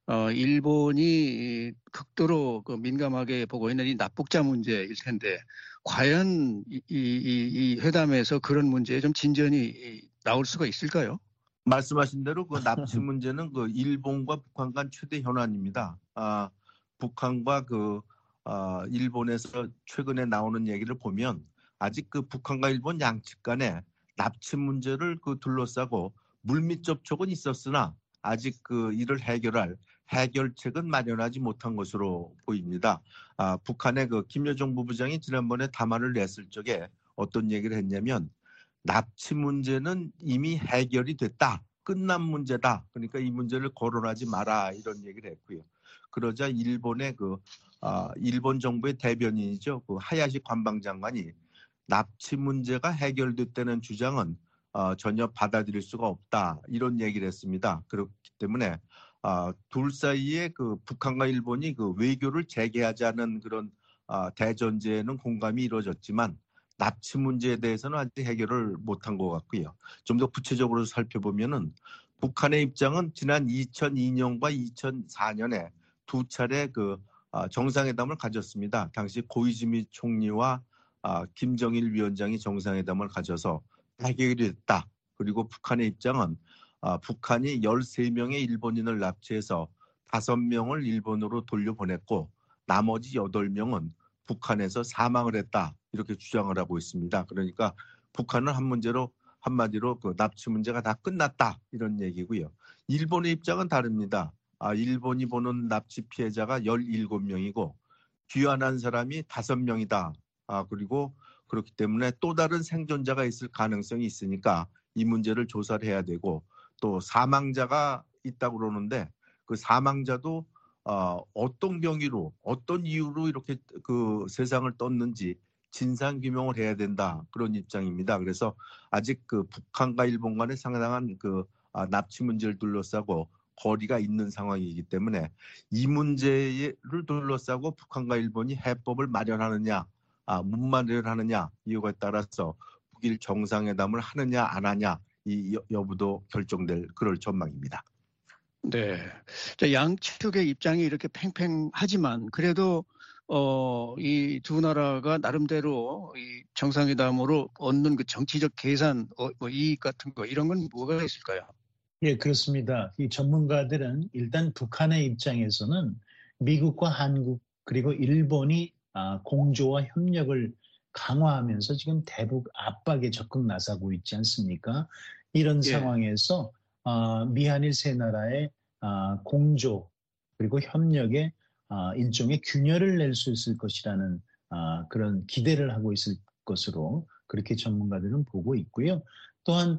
일본이 극도로 그 민감하게 보고 있는 이 납북자 문제일 텐데 과연 이 회담에서 그런 문제에 좀 진전이 나올 수가 있을까요? 말씀하신 대로 그 납치 문제는 그 일본과 북한 간 최대 현안입니다. 북한과 그 일본에서 최근에 나오는 얘기를 보면 아직 그 북한과 일본 양측 간에 납치 문제를 그 둘러싸고 물밑 접촉은 있었으나 아직 그 이를 해결할 해결책은 마련하지 못한 것으로 보입니다. 북한의 그 김여정 부부장이 지난번에 담화를 냈을 적에 어떤 얘기를 했냐면 납치 문제는 이미 해결이 됐다. 끝난 문제다. 그러니까 이 문제를 거론하지 마라 이런 얘기를 했고요. 그러자 일본의 일본 정부의 대변인이죠. 그 하야시 관방장관이 납치 문제가 해결됐다는 주장은 전혀 받아들일 수가 없다 이런 얘기를 했습니다. 그렇기 때문에 둘 사이에 그 북한과 일본이 그 외교를 재개하자는 그런 대전제에는 공감이 이루어졌지만 납치 문제에 대해서는 아직 해결을 못한 것 같고요. 좀 더 구체적으로 살펴보면은 북한의 입장은 지난 2002년과 2004년에 2차례 그 정상회담을 가졌습니다. 당시 고이즈미 총리와 김정일 위원장이 정상회담을 가져서 해결이 됐다. 그리고 북한의 입장은 북한이 13명의 일본인을 납치해서 5명을 일본으로 돌려보냈고 나머지 8명은 북한에서 사망을 했다. 이렇게 주장을 하고 있습니다. 그러니까 북한은 한마디로 그 납치 문제가 다 끝났다. 이런 얘기고요. 일본의 입장은 다릅니다. 일본이 보는 납치 피해자가 17명이고 귀환한 사람이 5명이다. 그리고 그렇기 때문에 또 다른 생존자가 있을 가능성이 있으니까 이 문제를 조사를 해야 되고 또 사망자가 있다고 그러는데 그 사망자도 어떤 경위로 어떤 이유로 이렇게 그 세상을 떴는지 진상 규명을 해야 된다 그런 입장입니다. 그래서 아직 그 북한과 일본 간의 상당한 그 납치 문제를 둘러싸고 거리가 있는 상황이기 때문에 이 문제를 둘러싸고 북한과 일본이 해법을 마련하느냐 못 마련하느냐 이유에 따라서 북일 정상회담을 하느냐 안 하냐 이 여부도 결정될 그럴 전망입니다. 네. 양측의 입장이 이렇게 팽팽하지만 그래도 이 두 나라가 나름대로 이 정상회담으로 얻는 그 정치적 계산, 뭐 이익 같은 거 이런 건 뭐가 있을까요? 예, 그렇습니다. 이 전문가들은 일단 북한의 입장에서는 미국과 한국 그리고 일본이 공조와 협력을 강화하면서 지금 대북 압박에 적극 나서고 있지 않습니까? 이런 예. 상황에서 미한일 세 나라의 공조 그리고 협력에 일종의 균열을 낼 수 있을 것이라는 그런 기대를 하고 있을 것으로 그렇게 전문가들은 보고 있고요. 또한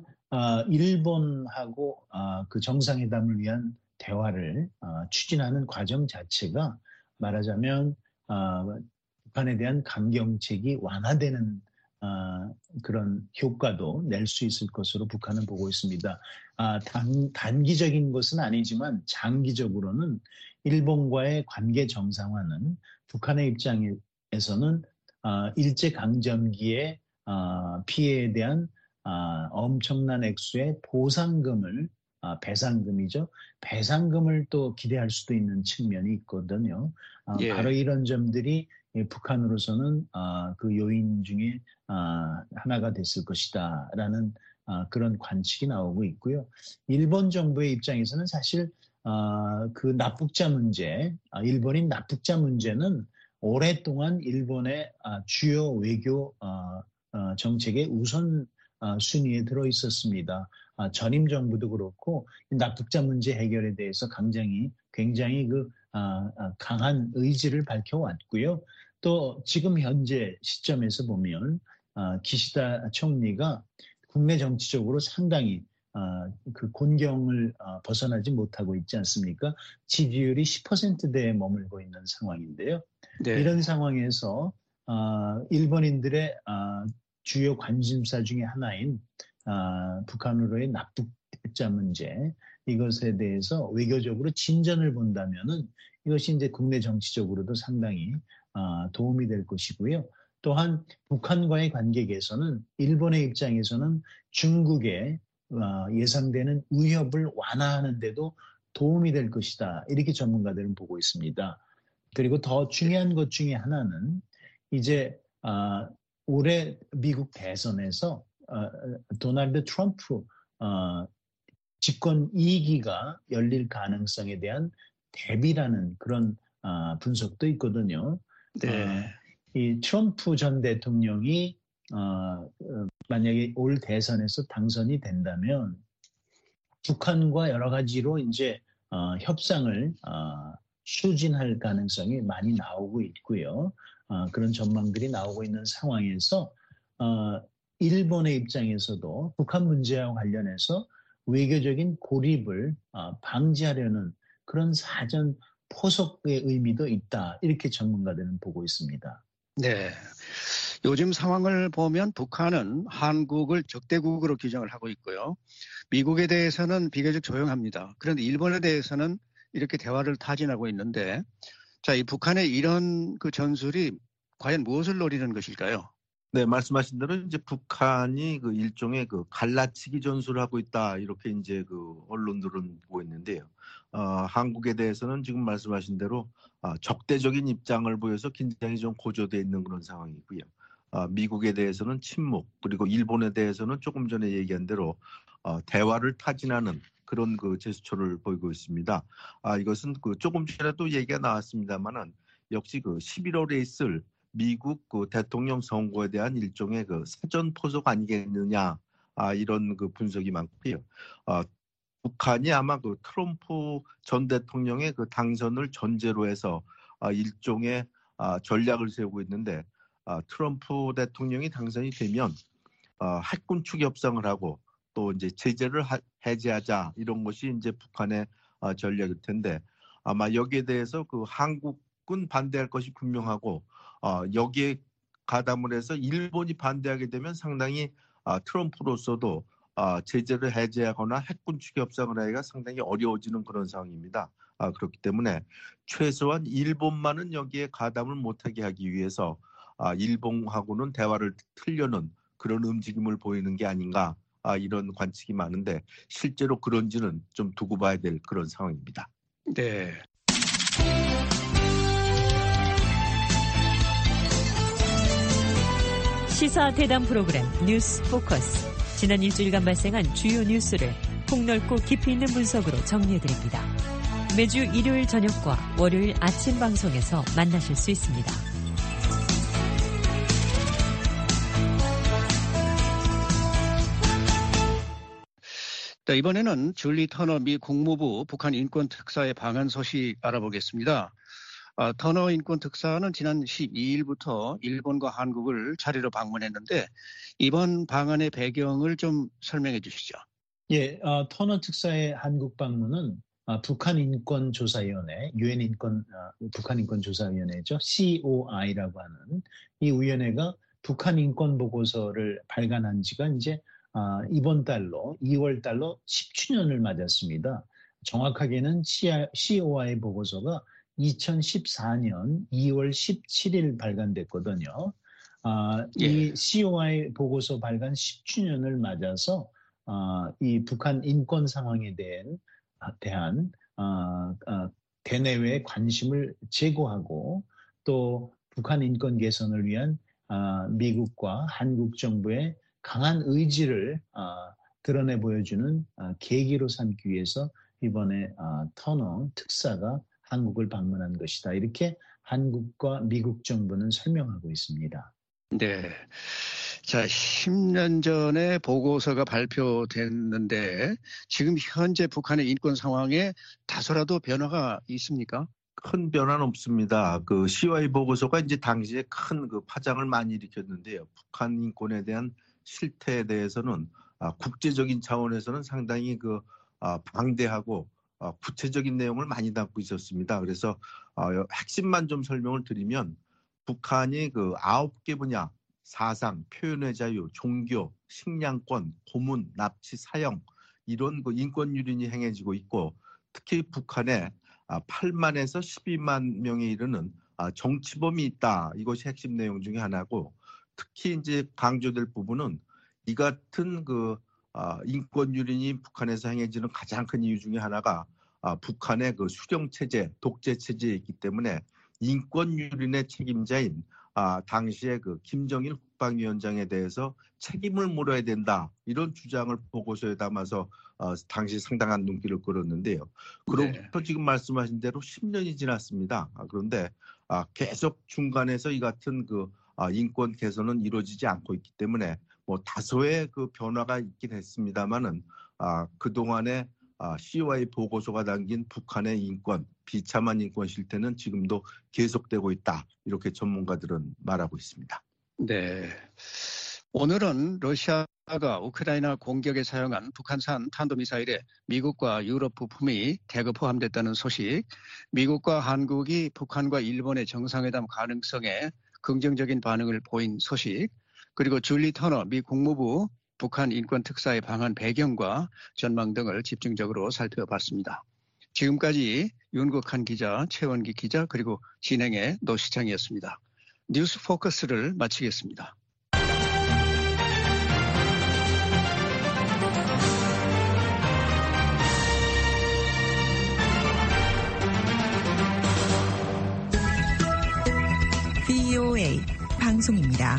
일본하고 그 정상회담을 위한 대화를 추진하는 과정 자체가 말하자면 북한에 대한 강경책이 완화되는 그런 효과도 낼 수 있을 것으로 북한은 보고 있습니다. 단기적인 것은 아니지만 장기적으로는 일본과의 관계 정상화는 북한의 입장에서는 일제강점기의 피해에 대한 엄청난 액수의 보상금을 배상금이죠. 배상금을 또 기대할 수도 있는 측면이 있거든요. 예. 바로 이런 점들이 북한으로서는 그 요인 중에 하나가 됐을 것이다라는 그런 관측이 나오고 있고요. 일본 정부의 입장에서는 사실 그 납북자 문제, 일본인 납북자 문제는 오랫동안 일본의 주요 외교 정책의 우선 순위에 들어 있었습니다. 전임 정부도 그렇고 납북자 문제 해결에 대해서 굉장히 그 강한 의지를 밝혀왔고요. 또 지금 현재 시점에서 보면 기시다 총리가 국내 정치적으로 상당히 그 곤경을 벗어나지 못하고 있지 않습니까? 지지율이 10%대에 머물고 있는 상황인데요. 네. 이런 상황에서 일본인들의 주요 관심사 중에 하나인 북한으로의 납북자 문제, 이것에 대해서 외교적으로 진전을 본다면은 이것이 이제 국내 정치적으로도 상당히 도움이 될 것이고요. 또한 북한과의 관계 개선은 일본의 입장에서는 중국의 예상되는 위협을 완화하는 데도 도움이 될 것이다. 이렇게 전문가들은 보고 있습니다. 그리고 더 중요한 것 중에 하나는 이제 올해 미국 대선에서 도널드 트럼프 집권 2기가 열릴 가능성에 대한 대비라는 그런 분석도 있거든요. 네. 이 트럼프 전 대통령이 만약에 올 대선에서 당선이 된다면 북한과 여러 가지로 이제 협상을 추진할 가능성이 많이 나오고 있고요. 그런 전망들이 나오고 있는 상황에서 일본의 입장에서도 북한 문제와 관련해서 외교적인 고립을 방지하려는 그런 사전 포석의 의미도 있다. 이렇게 전문가들은 보고 있습니다. 네. 요즘 상황을 보면 북한은 한국을 적대국으로 규정을 하고 있고요. 미국에 대해서는 비교적 조용합니다. 그런데 일본에 대해서는 이렇게 대화를 타진하고 있는데, 자, 이 북한의 이런 그 전술이 과연 무엇을 노리는 것일까요? 네, 말씀하신 대로 이제 북한이 그 일종의 그 갈라치기 전술을 하고 있다, 이렇게 이제 그 언론들은 보고 있는데요. 한국에 대해서는 지금 말씀하신 대로 적대적인 입장을 보여서 긴장이 좀 고조되어 있는 그런 상황이고요. 미국에 대해서는 침묵, 그리고 일본에 대해서는 조금 전에 얘기한 대로 대화를 타진하는 그런 그 제스처를 보이고 있습니다. 이것은 그 조금 전에도 얘기가 나왔습니다만은 역시 그 11월에 있을 미국 그 대통령 선거에 대한 일종의 그 사전 포석 아니겠느냐, 이런 그 분석이 많고요. 북한이 아마 그 트럼프 전 대통령의 그 당선을 전제로 해서 일종의 전략을 세우고 있는데, 트럼프 대통령이 당선이 되면 핵군 축 협상을 하고 또 이제 제재를 해제하자, 이런 것이 이제 북한의 전략일 텐데, 아마 여기에 대해서 그 한국은 반대할 것이 분명하고 여기에 가담을 해서 일본이 반대하게 되면 상당히 트럼프로서도 제재를 해제하거나 핵군 축 협상을 하기가 상당히 어려워지는 그런 상황입니다. 그렇기 때문에 최소한 일본만은 여기에 가담을 못하게 하기 위해서 일본하고는 대화를 틀려는 그런 움직임을 보이는 게 아닌가, 이런 관측이 많은데 실제로 그런지는 좀 두고 봐야 될 그런 상황입니다. 네. 시사 대담 프로그램 뉴스 포커스. 지난 일주일간 발생한 주요 뉴스를 폭넓고 깊이 있는 분석으로 정리해드립니다. 매주 일요일 저녁과 월요일 아침 방송에서 만나실 수 있습니다. 네, 이번에는 줄리 터너 미 국무부 북한 인권 특사의 방한 소식 알아보겠습니다. 터너 인권 특사는 지난 12일부터 일본과 한국을 자리로 방문했는데 이번 방한의 배경을 좀 설명해 주시죠. 예, 터너 특사의 한국 방문은 북한 인권조사위원회, 북한 인권조사위원회죠. COI라고 하는 이 위원회가 북한 인권 보고서를 발간한 지가 이제 이번 달로 2월 달로 10주년을 맞았습니다. 정확하게는 COI 보고서가 2014년 2월 17일 발간됐거든요. 이 COI 보고서 발간 10주년을 맞아서 이 북한 인권 상황에 대한 대내외 관심을 제고하고 또 북한 인권 개선을 위한 미국과 한국 정부의 강한 의지를 드러내 보여주는 계기로 삼기 위해서 이번에 터너 특사가 한국을 방문한 것이다. 이렇게 한국과 미국 정부는 설명하고 있습니다. 네. 자, 10년 전에 보고서가 발표됐는데 지금 현재 북한의 인권 상황에 다소라도 변화가 있습니까? 큰 변화는 없습니다. 그 COI 보고서가 이제 당시에 큰 그 파장을 많이 일으켰는데요. 북한 인권에 대한 실태에 대해서는 국제적인 차원에서는 상당히 방대하고 구체적인 내용을 많이 담고 있었습니다. 그래서 핵심만 좀 설명을 드리면 북한이 9개 분야, 사상, 표현의 자유, 종교, 식량권, 고문, 납치, 사형 이런 인권 유린이 행해지고 있고 특히 북한에 8만에서 12만 명에 이르는 정치범이 있다. 이것이 핵심 내용 중에 하나고 특히 이제 강조될 부분은 이 같은 인권 유린이 북한에서 행해지는 가장 큰 이유 중에 하나가 북한의 수령 체제, 독재 체제에 있기 때문에 인권 유린의 책임자인 당시의 김정일 국방위원장에 대해서 책임을 물어야 된다. 이런 주장을 보고서에 담아서 당시 상당한 눈길을 끌었는데요. 그로부터 지금 말씀하신 대로 10년이 지났습니다. 그런데 계속 중간에서 이 같은 인권 개선은 이루어지지 않고 있기 때문에 다소의 변화가 있긴 했습니다만은 그동안에 COI 보고서가 담긴 북한의 인권, 비참한 인권 실태는 지금도 계속되고 있다. 이렇게 전문가들은 말하고 있습니다. 네. 오늘은 러시아가 우크라이나 공격에 사용한 북한산 탄도미사일에 미국과 유럽 부품이 대거 포함됐다는 소식, 미국과 한국이 북한과 일본의 정상회담 가능성에 긍정적인 반응을 보인 소식, 그리고 줄리 터너 미 국무부 북한 인권 특사의 방한 배경과 전망 등을 집중적으로 살펴봤습니다. 지금까지 윤국한 기자, 최원기 기자, 그리고 진행의 노시창이었습니다. 뉴스 포커스를 마치겠습니다. VOA 방송입니다.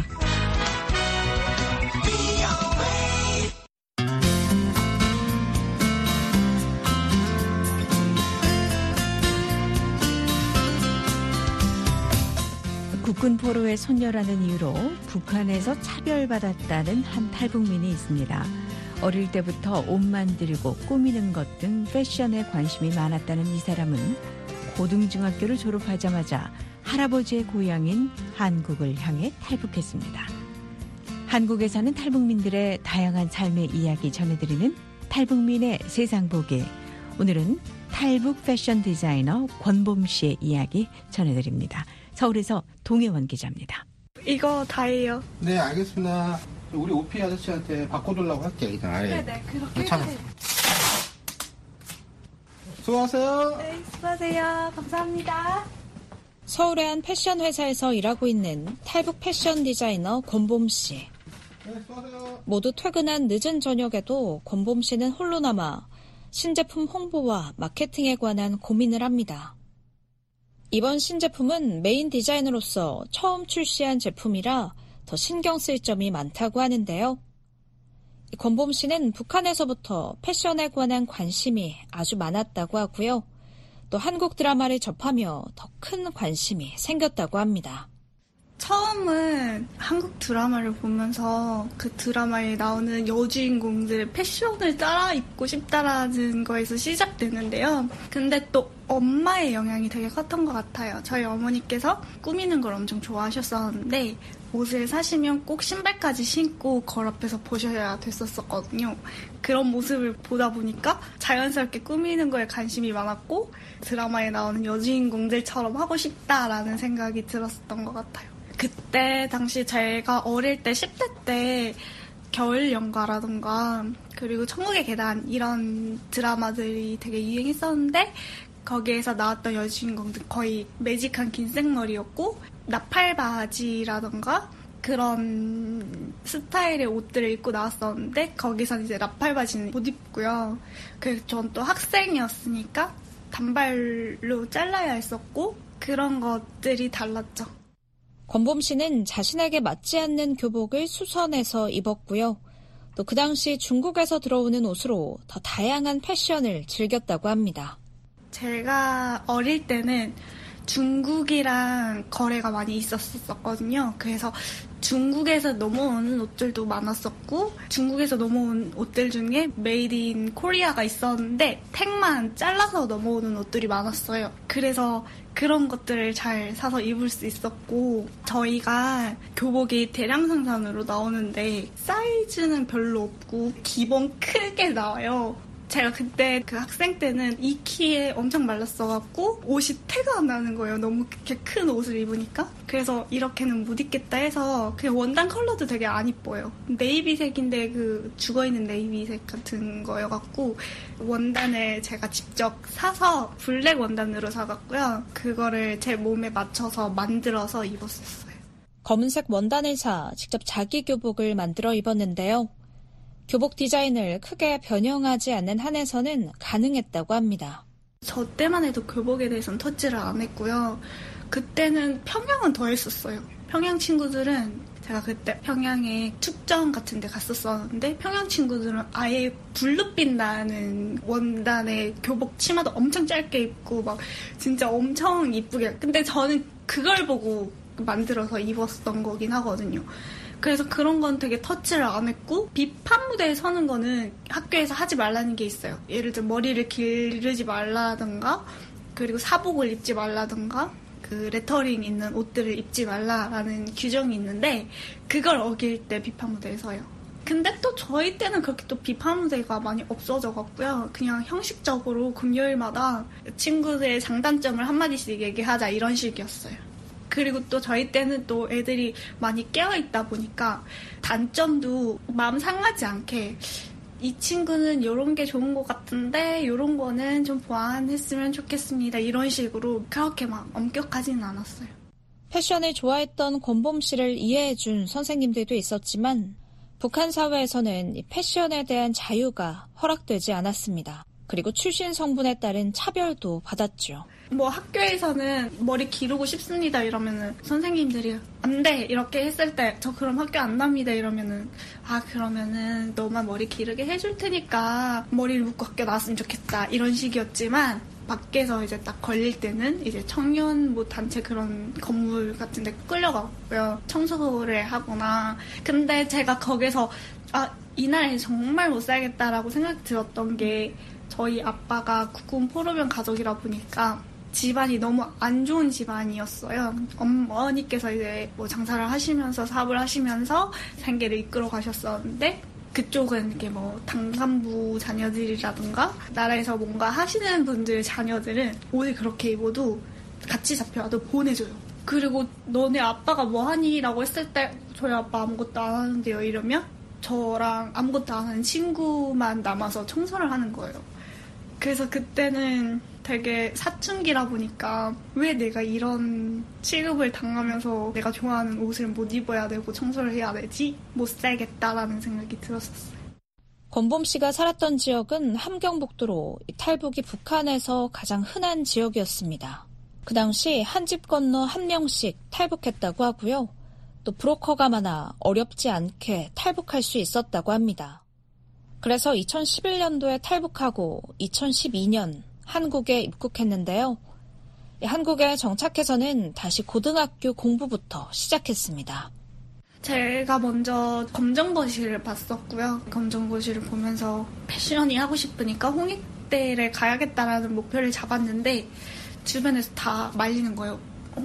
국군 포로의 손녀라는 이유로 북한에서 차별받았다는 한 탈북민이 있습니다. 어릴 때부터 옷 만들고 꾸미는 것 등 패션에 관심이 많았다는 이 사람은 고등중학교를 졸업하자마자 할아버지의 고향인 한국을 향해 탈북했습니다. 한국에 사는 탈북민들의 다양한 삶의 이야기 전해드리는 탈북민의 세상 보기. 오늘은 탈북 패션 디자이너 권봄 씨의 이야기 전해드립니다. 서울에서 동혜원 기자입니다. 이거 다예요. 네, 알겠습니다. 우리 오피 아저씨한테 바꿔달라고 할게요. 일단 아예. 네네, 그렇게 괜찮아. 해주세요. 수고하세요. 네, 수고하세요. 감사합니다. 서울의 한 패션 회사에서 일하고 있는 탈북 패션 디자이너 권봄 씨. 네, 수고하세요. 모두 퇴근한 늦은 저녁에도 권봄 씨는 홀로 남아 신제품 홍보와 마케팅에 관한 고민을 합니다. 이번 신제품은 메인 디자이너로서 처음 출시한 제품이라 더 신경 쓸 점이 많다고 하는데요. 권봄 씨는 북한에서부터 패션에 관한 관심이 아주 많았다고 하고요. 또 한국 드라마를 접하며 더 큰 관심이 생겼다고 합니다. 처음은 한국 드라마를 보면서 그 드라마에 나오는 여주인공들의 패션을 따라 입고 싶다라는 거에서 시작되는데요. 근데 또 엄마의 영향이 되게 컸던 것 같아요. 저희 어머니께서 꾸미는 걸 엄청 좋아하셨었는데 옷을 사시면 꼭 신발까지 신고 거울 앞에서 보셔야 됐었거든요. 그런 모습을 보다 보니까 자연스럽게 꾸미는 거에 관심이 많았고 드라마에 나오는 여주인공들처럼 하고 싶다라는 생각이 들었었던 것 같아요. 그때 당시 제가 어릴 때 10대 때 겨울연가라던가 그리고 천국의 계단 이런 드라마들이 되게 유행했었는데 거기에서 나왔던 여주인공들 거의 매직한 긴 생머리였고 나팔바지라던가 그런 스타일의 옷들을 입고 나왔었는데 거기서는 이제 나팔바지는 못 입고요. 그래서 전 또 학생이었으니까 단발로 잘라야 했었고 그런 것들이 달랐죠. 권범 씨는 자신에게 맞지 않는 교복을 수선해서 입었고요. 또 그 당시 중국에서 들어오는 옷으로 더 다양한 패션을 즐겼다고 합니다. 제가 어릴 때는 중국이랑 거래가 많이 있었거든요. 그래서 중국에서 넘어오는 옷들도 많았었고 중국에서 넘어온 옷들 중에 메이드 인 코리아가 있었는데 택만 잘라서 넘어오는 옷들이 많았어요. 그래서 그런 것들을 잘 사서 입을 수 있었고 저희가 교복이 대량 생산으로 나오는데 사이즈는 별로 없고 기본 크게 나와요. 제가 그때 그 학생 때는 이 키에 엄청 말랐어갖고 옷이 태가 안 나는 거예요. 너무 그렇게 큰 옷을 입으니까. 그래서 이렇게는 못 입겠다 해서 그냥 원단 컬러도 되게 안 이뻐요. 네이비색인데 그 죽어있는 네이비색 같은 거여갖고 원단을 제가 직접 사서 블랙 원단으로 사갖고요. 그거를 제 몸에 맞춰서 만들어서 입었었어요. 검은색 원단을 사 직접 자기 교복을 만들어 입었는데요. 교복 디자인을 크게 변형하지 않는 한에서는 가능했다고 합니다. 저 때만 해도 교복에 대해서는 터치를 안 했고요. 그때는 평양은 더 했었어요. 평양 친구들은 제가 그때 평양에 축전 같은 데 갔었었는데 평양 친구들은 아예 블루빛 나는 원단의 교복 치마도 엄청 짧게 입고 막 진짜 엄청 이쁘게. 근데 저는 그걸 보고 만들어서 입었던 거긴 하거든요. 그래서 그런 건 되게 터치를 안 했고 비판 무대에 서는 거는 학교에서 하지 말라는 게 있어요. 예를 들어 머리를 기르지 말라든가 그리고 사복을 입지 말라든가 그 레터링 있는 옷들을 입지 말라라는 규정이 있는데 그걸 어길 때 비판 무대에 서요. 근데 또 저희 때는 그렇게 또 비판 무대가 많이 없어져갖고요. 그냥 형식적으로 금요일마다 친구들의 장단점을 한마디씩 얘기하자 이런 식이었어요. 그리고 또 저희 때는 또 애들이 많이 깨어있다 보니까 단점도 마음 상하지 않게 이 친구는 이런 게 좋은 것 같은데 이런 거는 좀 보완했으면 좋겠습니다. 이런 식으로 그렇게 막 엄격하지는 않았어요. 패션을 좋아했던 권범 씨를 이해해준 선생님들도 있었지만 북한 사회에서는 패션에 대한 자유가 허락되지 않았습니다. 그리고 출신 성분에 따른 차별도 받았죠. 뭐 학교에서는 머리 기르고 싶습니다 이러면은 선생님들이 안 돼 이렇게 했을 때 저 그럼 학교 안 납니다 이러면은 아 그러면은 너만 머리 기르게 해줄 테니까 머리를 묶고 학교 나왔으면 좋겠다 이런 식이었지만 밖에서 이제 딱 걸릴 때는 이제 청년 뭐 단체 그런 건물 같은 데 끌려가고요. 청소를 하거나. 근데 제가 거기서 아 이 나라에 정말 못 살겠다라고 생각이 들었던 게 저희 아빠가 국군 포로병 가족이라 보니까 집안이 너무 안 좋은 집안이었어요. 어머니께서 이제 뭐 장사를 하시면서 사업을 하시면서 생계를 이끌어 가셨었는데 그쪽은 이렇게 뭐 당간부 자녀들이라든가 나라에서 뭔가 하시는 분들 자녀들은 옷을 그렇게 입어도 같이 잡혀와도 보내줘요. 그리고 너네 아빠가 뭐 하니? 라고 했을 때 저희 아빠 아무것도 안 하는데요 이러면 저랑 아무것도 안 하는 친구만 남아서 청소를 하는 거예요. 그래서 그때는 되게 사춘기라 보니까 왜 내가 이런 취급을 당하면서 내가 좋아하는 옷을 못 입어야 되고 청소를 해야 되지? 못 살겠다라는 생각이 들었었어요. 권범 씨가 살았던 지역은 함경북도로 탈북이 북한에서 가장 흔한 지역이었습니다. 그 당시 한 집 건너 한 명씩 탈북했다고 하고요. 또 브로커가 많아 어렵지 않게 탈북할 수 있었다고 합니다. 그래서 2011년도에 탈북하고 2012년 한국에 입국했는데요. 한국에 정착해서는 다시 고등학교 공부부터 시작했습니다. 제가 먼저 검정고시를 봤었고요. 검정고시를 보면서 패션이 하고 싶으니까 홍익대를 가야겠다라는 목표를 잡았는데 주변에서 다 말리는 거예요.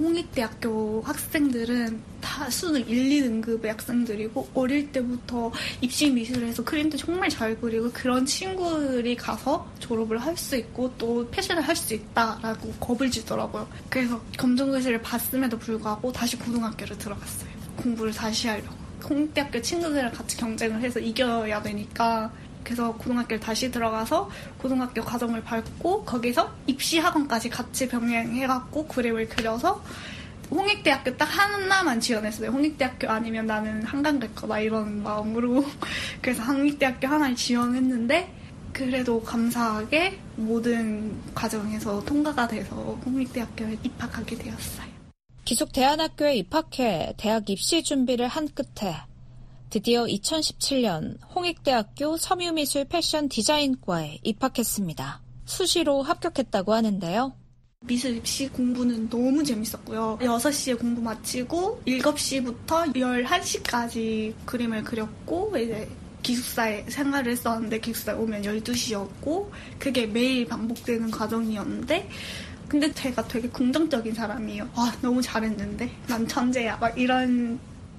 홍익대학교 학생들은 다 수능 1, 2등급의 학생들이고 어릴 때부터 입시 미술을 해서 그림도 정말 잘 그리고 그런 친구들이 가서 졸업을 할 수 있고 또 패션을 할 수 있다라고 겁을 주더라고요. 그래서 검정고시를 봤음에도 불구하고 다시 고등학교를 들어갔어요. 공부를 다시 하려고. 홍익대학교 친구들이랑 같이 경쟁을 해서 이겨야 되니까 그래서 고등학교를 다시 들어가서 고등학교 과정을 밟고 거기서 입시학원까지 같이 병행해갖고 그림을 그려서 홍익대학교 딱 하나만 지원했어요. 홍익대학교 아니면 나는 한강 갈 거다 이런 마음으로. 그래서 홍익대학교 하나를 지원했는데 그래도 감사하게 모든 과정에서 통과가 돼서 홍익대학교에 입학하게 되었어요. 기숙대안학교에 입학해 대학 입시 준비를 한 끝에 드디어 2017년 홍익대학교 섬유미술 패션 디자인과에 입학했습니다. 수시로 합격했다고 하는데요. 미술 입시 공부는 너무 재밌었고요. 6시에 공부 마치고 7시부터 11시까지 그림을 그렸고 이제 기숙사에 생활을 했었는데 기숙사에 오면 12시였고 그게 매일 반복되는 과정이었는데 근데 제가 되게 긍정적인 사람이에요. 너무 잘했는데 난 천재야 막 이런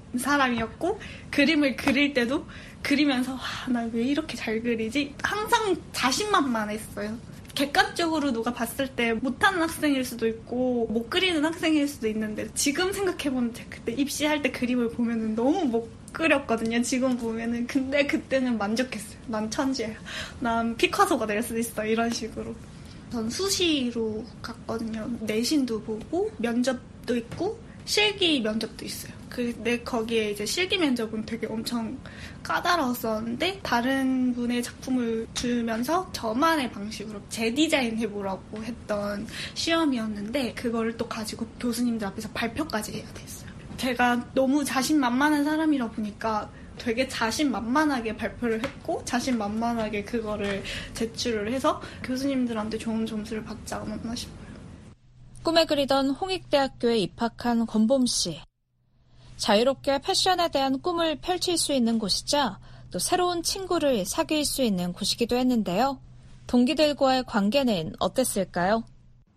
사람이었고 그림을 그릴 때도 그리면서 나 왜 이렇게 잘 그리지? 항상 자신만만했어요. 객관적으로 누가 봤을 때 못하는 학생일 수도 있고 못 그리는 학생일 수도 있는데 지금 생각해보면 그때 입시할 때 그림을 보면은 너무 못 그렸거든요. 지금 보면은. 근데 그때는 만족했어요. 난 천재야. 난 피카소가 될 수 있어. 이런 식으로. 전 수시로 갔거든요. 내신도 보고 면접도 있고 실기 면접도 있어요. 근데 거기에 이제 실기 면접은 되게 엄청 까다로웠었는데 다른 분의 작품을 주면서 저만의 방식으로 재디자인 해보라고 했던 시험이었는데 그거를 또 가지고 교수님들 앞에서 발표까지 해야 됐어요. 제가 너무 자신만만한 사람이라 보니까 되게 자신만만하게 발표를 했고 자신만만하게 그거를 제출을 해서 교수님들한테 좋은 점수를 받지 않았나 싶어요. 꿈에 그리던 홍익대학교에 입학한 권봄 씨. 자유롭게 패션에 대한 꿈을 펼칠 수 있는 곳이자 또 새로운 친구를 사귈 수 있는 곳이기도 했는데요. 동기들과의 관계는 어땠을까요?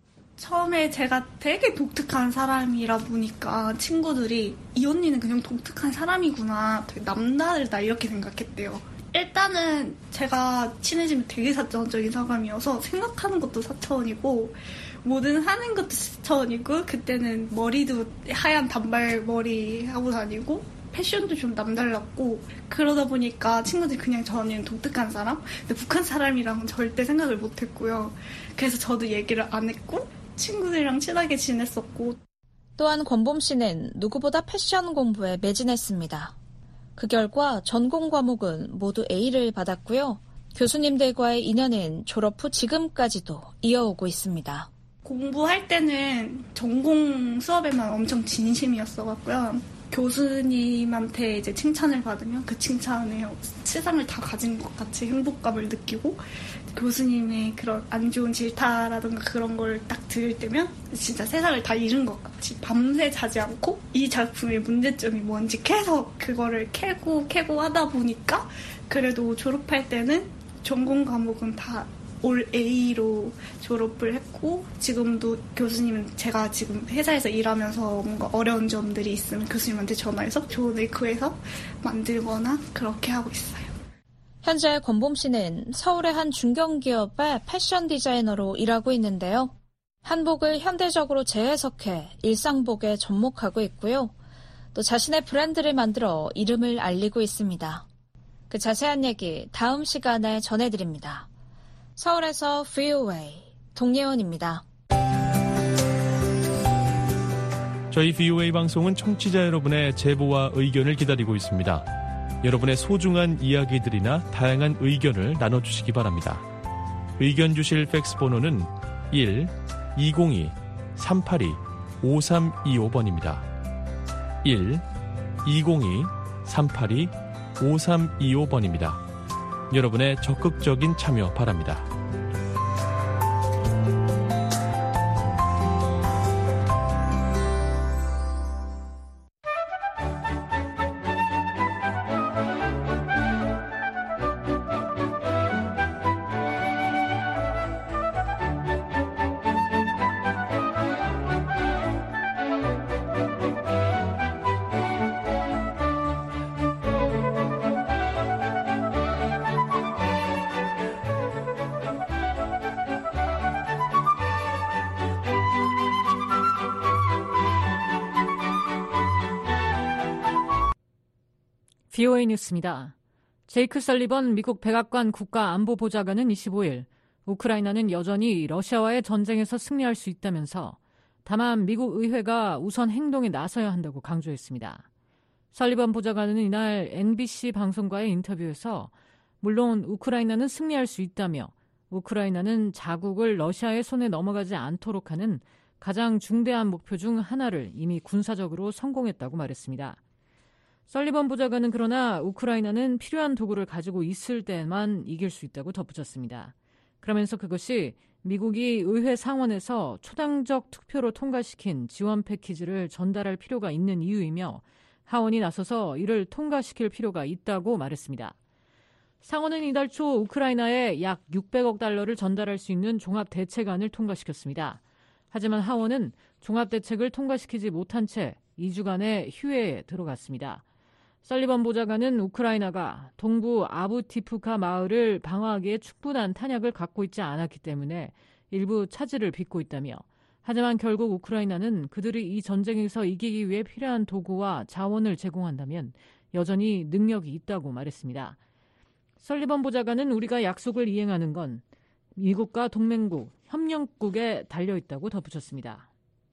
처음에 제가 되게 독특한 사람이라 보니까 친구들이 이 언니는 그냥 독특한 사람이구나, 되게 남다르다 이렇게 생각했대요. 일단은 제가 친해지면 되게 사차원적인 사람이어서 생각하는 것도 사차원이고 뭐든 하는 것도 사차원이고 그때는 머리도 하얀 단발머리 하고 다니고 패션도 좀 남달랐고 그러다 보니까 친구들이 그냥 저는 독특한 사람? 근데 북한 사람이랑은 절대 생각을 못했고요. 그래서 저도 얘기를 안 했고 친구들이랑 친하게 지냈었고 또한 권봄 씨는 누구보다 패션 공부에 매진했습니다. 그 결과 전공 과목은 모두 A를 받았고요. 교수님들과의 인연은 졸업 후 지금까지도 이어오고 있습니다. 공부할 때는 전공 수업에만 엄청 진심이었어갖고요. 교수님한테 이제 칭찬을 받으면 그 칭찬에 세상을 다 가진 것 같이 행복감을 느끼고 교수님의 그런 안 좋은 질타라든가 그런 걸 딱 들을 때면 진짜 세상을 다 잃은 것 같이 밤새 자지 않고 이 작품의 문제점이 뭔지 계속 그거를 캐고 하다 보니까 그래도 졸업할 때는 전공 과목은 다 올 A로 졸업을 했고 지금도 교수님은 제가 지금 회사에서 일하면서 뭔가 어려운 점들이 있으면 교수님한테 전화해서 조언을 구해서 만들거나 그렇게 하고 있어요. 현재 권봄 씨는 서울의 한 중견기업의 패션 디자이너로 일하고 있는데요. 한복을 현대적으로 재해석해 일상복에 접목하고 있고요. 또 자신의 브랜드를 만들어 이름을 알리고 있습니다. 그 자세한 얘기 다음 시간에 전해드립니다. 서울에서 VOA 동예원입니다. 저희 VOA 방송은 청취자 여러분의 제보와 의견을 기다리고 있습니다. 여러분의 소중한 이야기들이나 다양한 의견을 나눠주시기 바랍니다. 의견 주실 팩스 번호는 1-202-382-5325번입니다. 1-202-382-5325번입니다. 여러분의 적극적인 참여 바랍니다. VOA 뉴스입니다. 제이크 설리번 미국 백악관 국가안보보좌관은 25일 우크라이나는 여전히 러시아와의 전쟁에서 승리할 수 있다면서 다만 미국 의회가 우선 행동에 나서야 한다고 강조했습니다. 설리번 보좌관은 이날 NBC 방송과의 인터뷰에서 물론 우크라이나는 승리할 수 있다며 우크라이나는 자국을 러시아의 손에 넘어가지 않도록 하는 가장 중대한 목표 중 하나를 이미 군사적으로 성공했다고 말했습니다. 설리번 보좌관은 그러나 우크라이나는 필요한 도구를 가지고 있을 때만 이길 수 있다고 덧붙였습니다. 그러면서 그것이 미국이 의회 상원에서 초당적 투표로 통과시킨 지원 패키지를 전달할 필요가 있는 이유이며 하원이 나서서 이를 통과시킬 필요가 있다고 말했습니다. 상원은 이달 초 우크라이나에 약 600억 달러를 전달할 수 있는 종합대책안을 통과시켰습니다. 하지만 하원은 종합대책을 통과시키지 못한 채 2주간의 휴회에 들어갔습니다. 설리번 보좌관은 우크라이나가 동부 아부티프카 마을을 방어하기에 충분한 탄약을 갖고 있지 않았기 때문에 일부 차질을 빚고 있다며 하지만 결국 우크라이나는 그들이 이 전쟁에서 이기기 위해 필요한 도구와 자원을 제공한다면 여전히 능력이 있다고 말했습니다. 설리번 보좌관은 우리가 약속을 이행하는 건 미국과 동맹국, 협력국에 달려있다고 덧붙였습니다.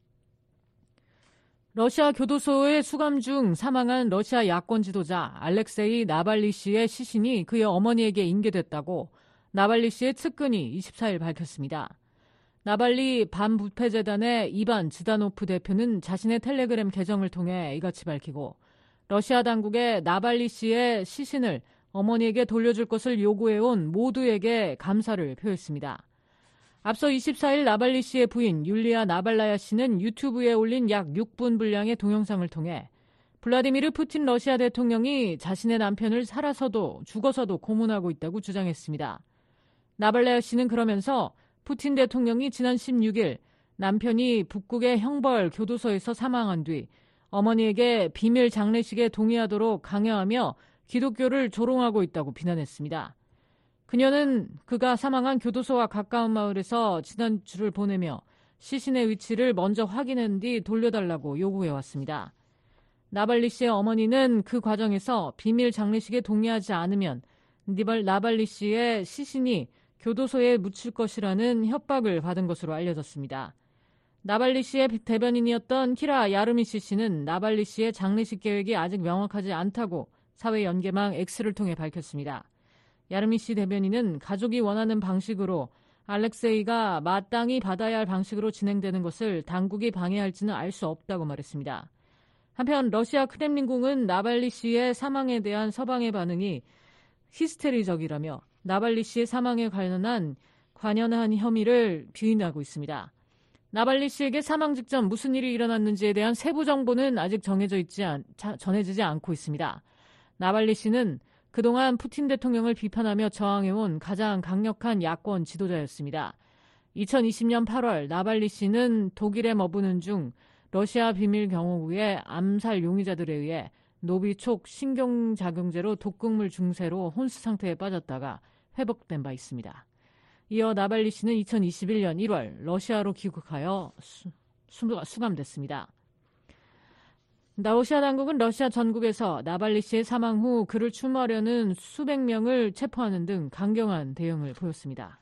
러시아 교도소에 수감 중 사망한 러시아 야권 지도자 알렉세이 나발리 씨의 시신이 그의 어머니에게 인계됐다고 나발리 씨의 측근이 24일 밝혔습니다. 나발리 반부패재단의 이반 지다노프 대표는 자신의 텔레그램 계정을 통해 이같이 밝히고 러시아 당국에 나발리 씨의 시신을 어머니에게 돌려줄 것을 요구해온 모두에게 감사를 표했습니다. 앞서 24일 나발리 씨의 부인 율리아 나발라야 씨는 유튜브에 올린 약 6분 분량의 동영상을 통해 블라디미르 푸틴 러시아 대통령이 자신의 남편을 살아서도 죽어서도 고문하고 있다고 주장했습니다. 나발라야 씨는 그러면서 푸틴 대통령이 지난 16일 남편이 북극의 형벌 교도소에서 사망한 뒤 어머니에게 비밀 장례식에 동의하도록 강요하며 기독교를 조롱하고 있다고 비난했습니다. 그녀는 그가 사망한 교도소와 가까운 마을에서 지난주를 보내며 시신의 위치를 먼저 확인한 뒤 돌려달라고 요구해왔습니다. 나발리 씨의 어머니는 그 과정에서 비밀 장례식에 동의하지 않으면 나발리 씨의 시신이 교도소에 묻힐 것이라는 협박을 받은 것으로 알려졌습니다. 나발리 씨의 대변인이었던 키라 야르미시 씨는 나발리 씨의 장례식 계획이 아직 명확하지 않다고 사회 연계망 X를 통해 밝혔습니다. 야르미 씨 대변인은 가족이 원하는 방식으로 알렉세이가 마땅히 받아야 할 방식으로 진행되는 것을 당국이 방해할지는 알 수 없다고 말했습니다. 한편 러시아 크렘린궁은 나발리 씨의 사망에 대한 서방의 반응이 히스테리적이라며 나발리 씨의 사망에 관련한 혐의를 부인하고 있습니다. 나발리 씨에게 사망 직전 무슨 일이 일어났는지에 대한 세부 정보는 아직 전해지지 않고 있습니다. 나발리 씨는 그동안 푸틴 대통령을 비판하며 저항해온 가장 강력한 야권 지도자였습니다. 2020년 8월 나발리 씨는 독일에 머무는 중 러시아 비밀경호국의 암살 용의자들에 의해 노비촉 신경작용제로 독극물 중세로 혼수 상태에 빠졌다가 회복된 바 있습니다. 이어 나발리 씨는 2021년 1월 러시아로 귀국하여 수감됐습니다. 러시아 당국은 러시아 전국에서 나발리 씨의 사망 후 그를 추모하려는 수백 명을 체포하는 등 강경한 대응을 보였습니다.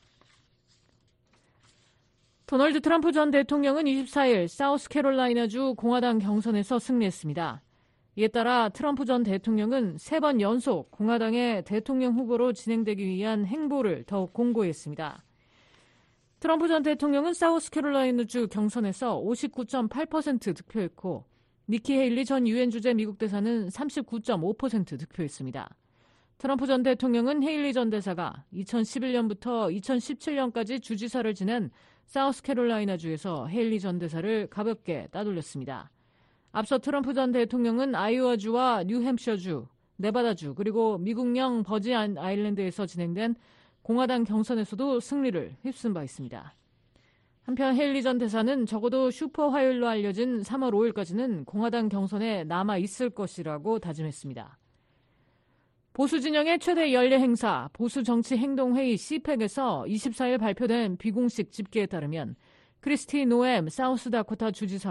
도널드 트럼프 전 대통령은 24일 사우스캐롤라이나주 공화당 경선에서 승리했습니다. 이에 따라 트럼프 전 대통령은 3번 연속 공화당의 대통령 후보로 진행되기 위한 행보를 더욱 공고했습니다. 트럼프 전 대통령은 사우스캐롤라이나주 경선에서 59.8% 득표했고 니키 헤일리 전 유엔 주재 미국 대사는 39.5% 득표했습니다. 트럼프 전 대통령은 헤일리 전 대사가 2011년부터 2017년까지 주지사를 지낸 사우스캐롤라이나주에서 헤일리 전 대사를 가볍게 따돌렸습니다. 앞서 트럼프 전 대통령은 아이오와주와 뉴햄셔주, 네바다주 그리고 미국령 버진 아일랜드에서 진행된 공화당 경선에서도 승리를 휩쓴 바 있습니다. 한편 헤일리 전 대사는 적어도 슈퍼 화요일로 알려진 3월 5일까지는 공화당 경선에 남아 있을 것이라고 다짐했습니다. 보수 진영의 최대 연례 행사 보수 정치 행동회의 CPEC에서 24일 발표된 비공식 집계에 따르면 크리스티 노엠 사우스다코타 주지사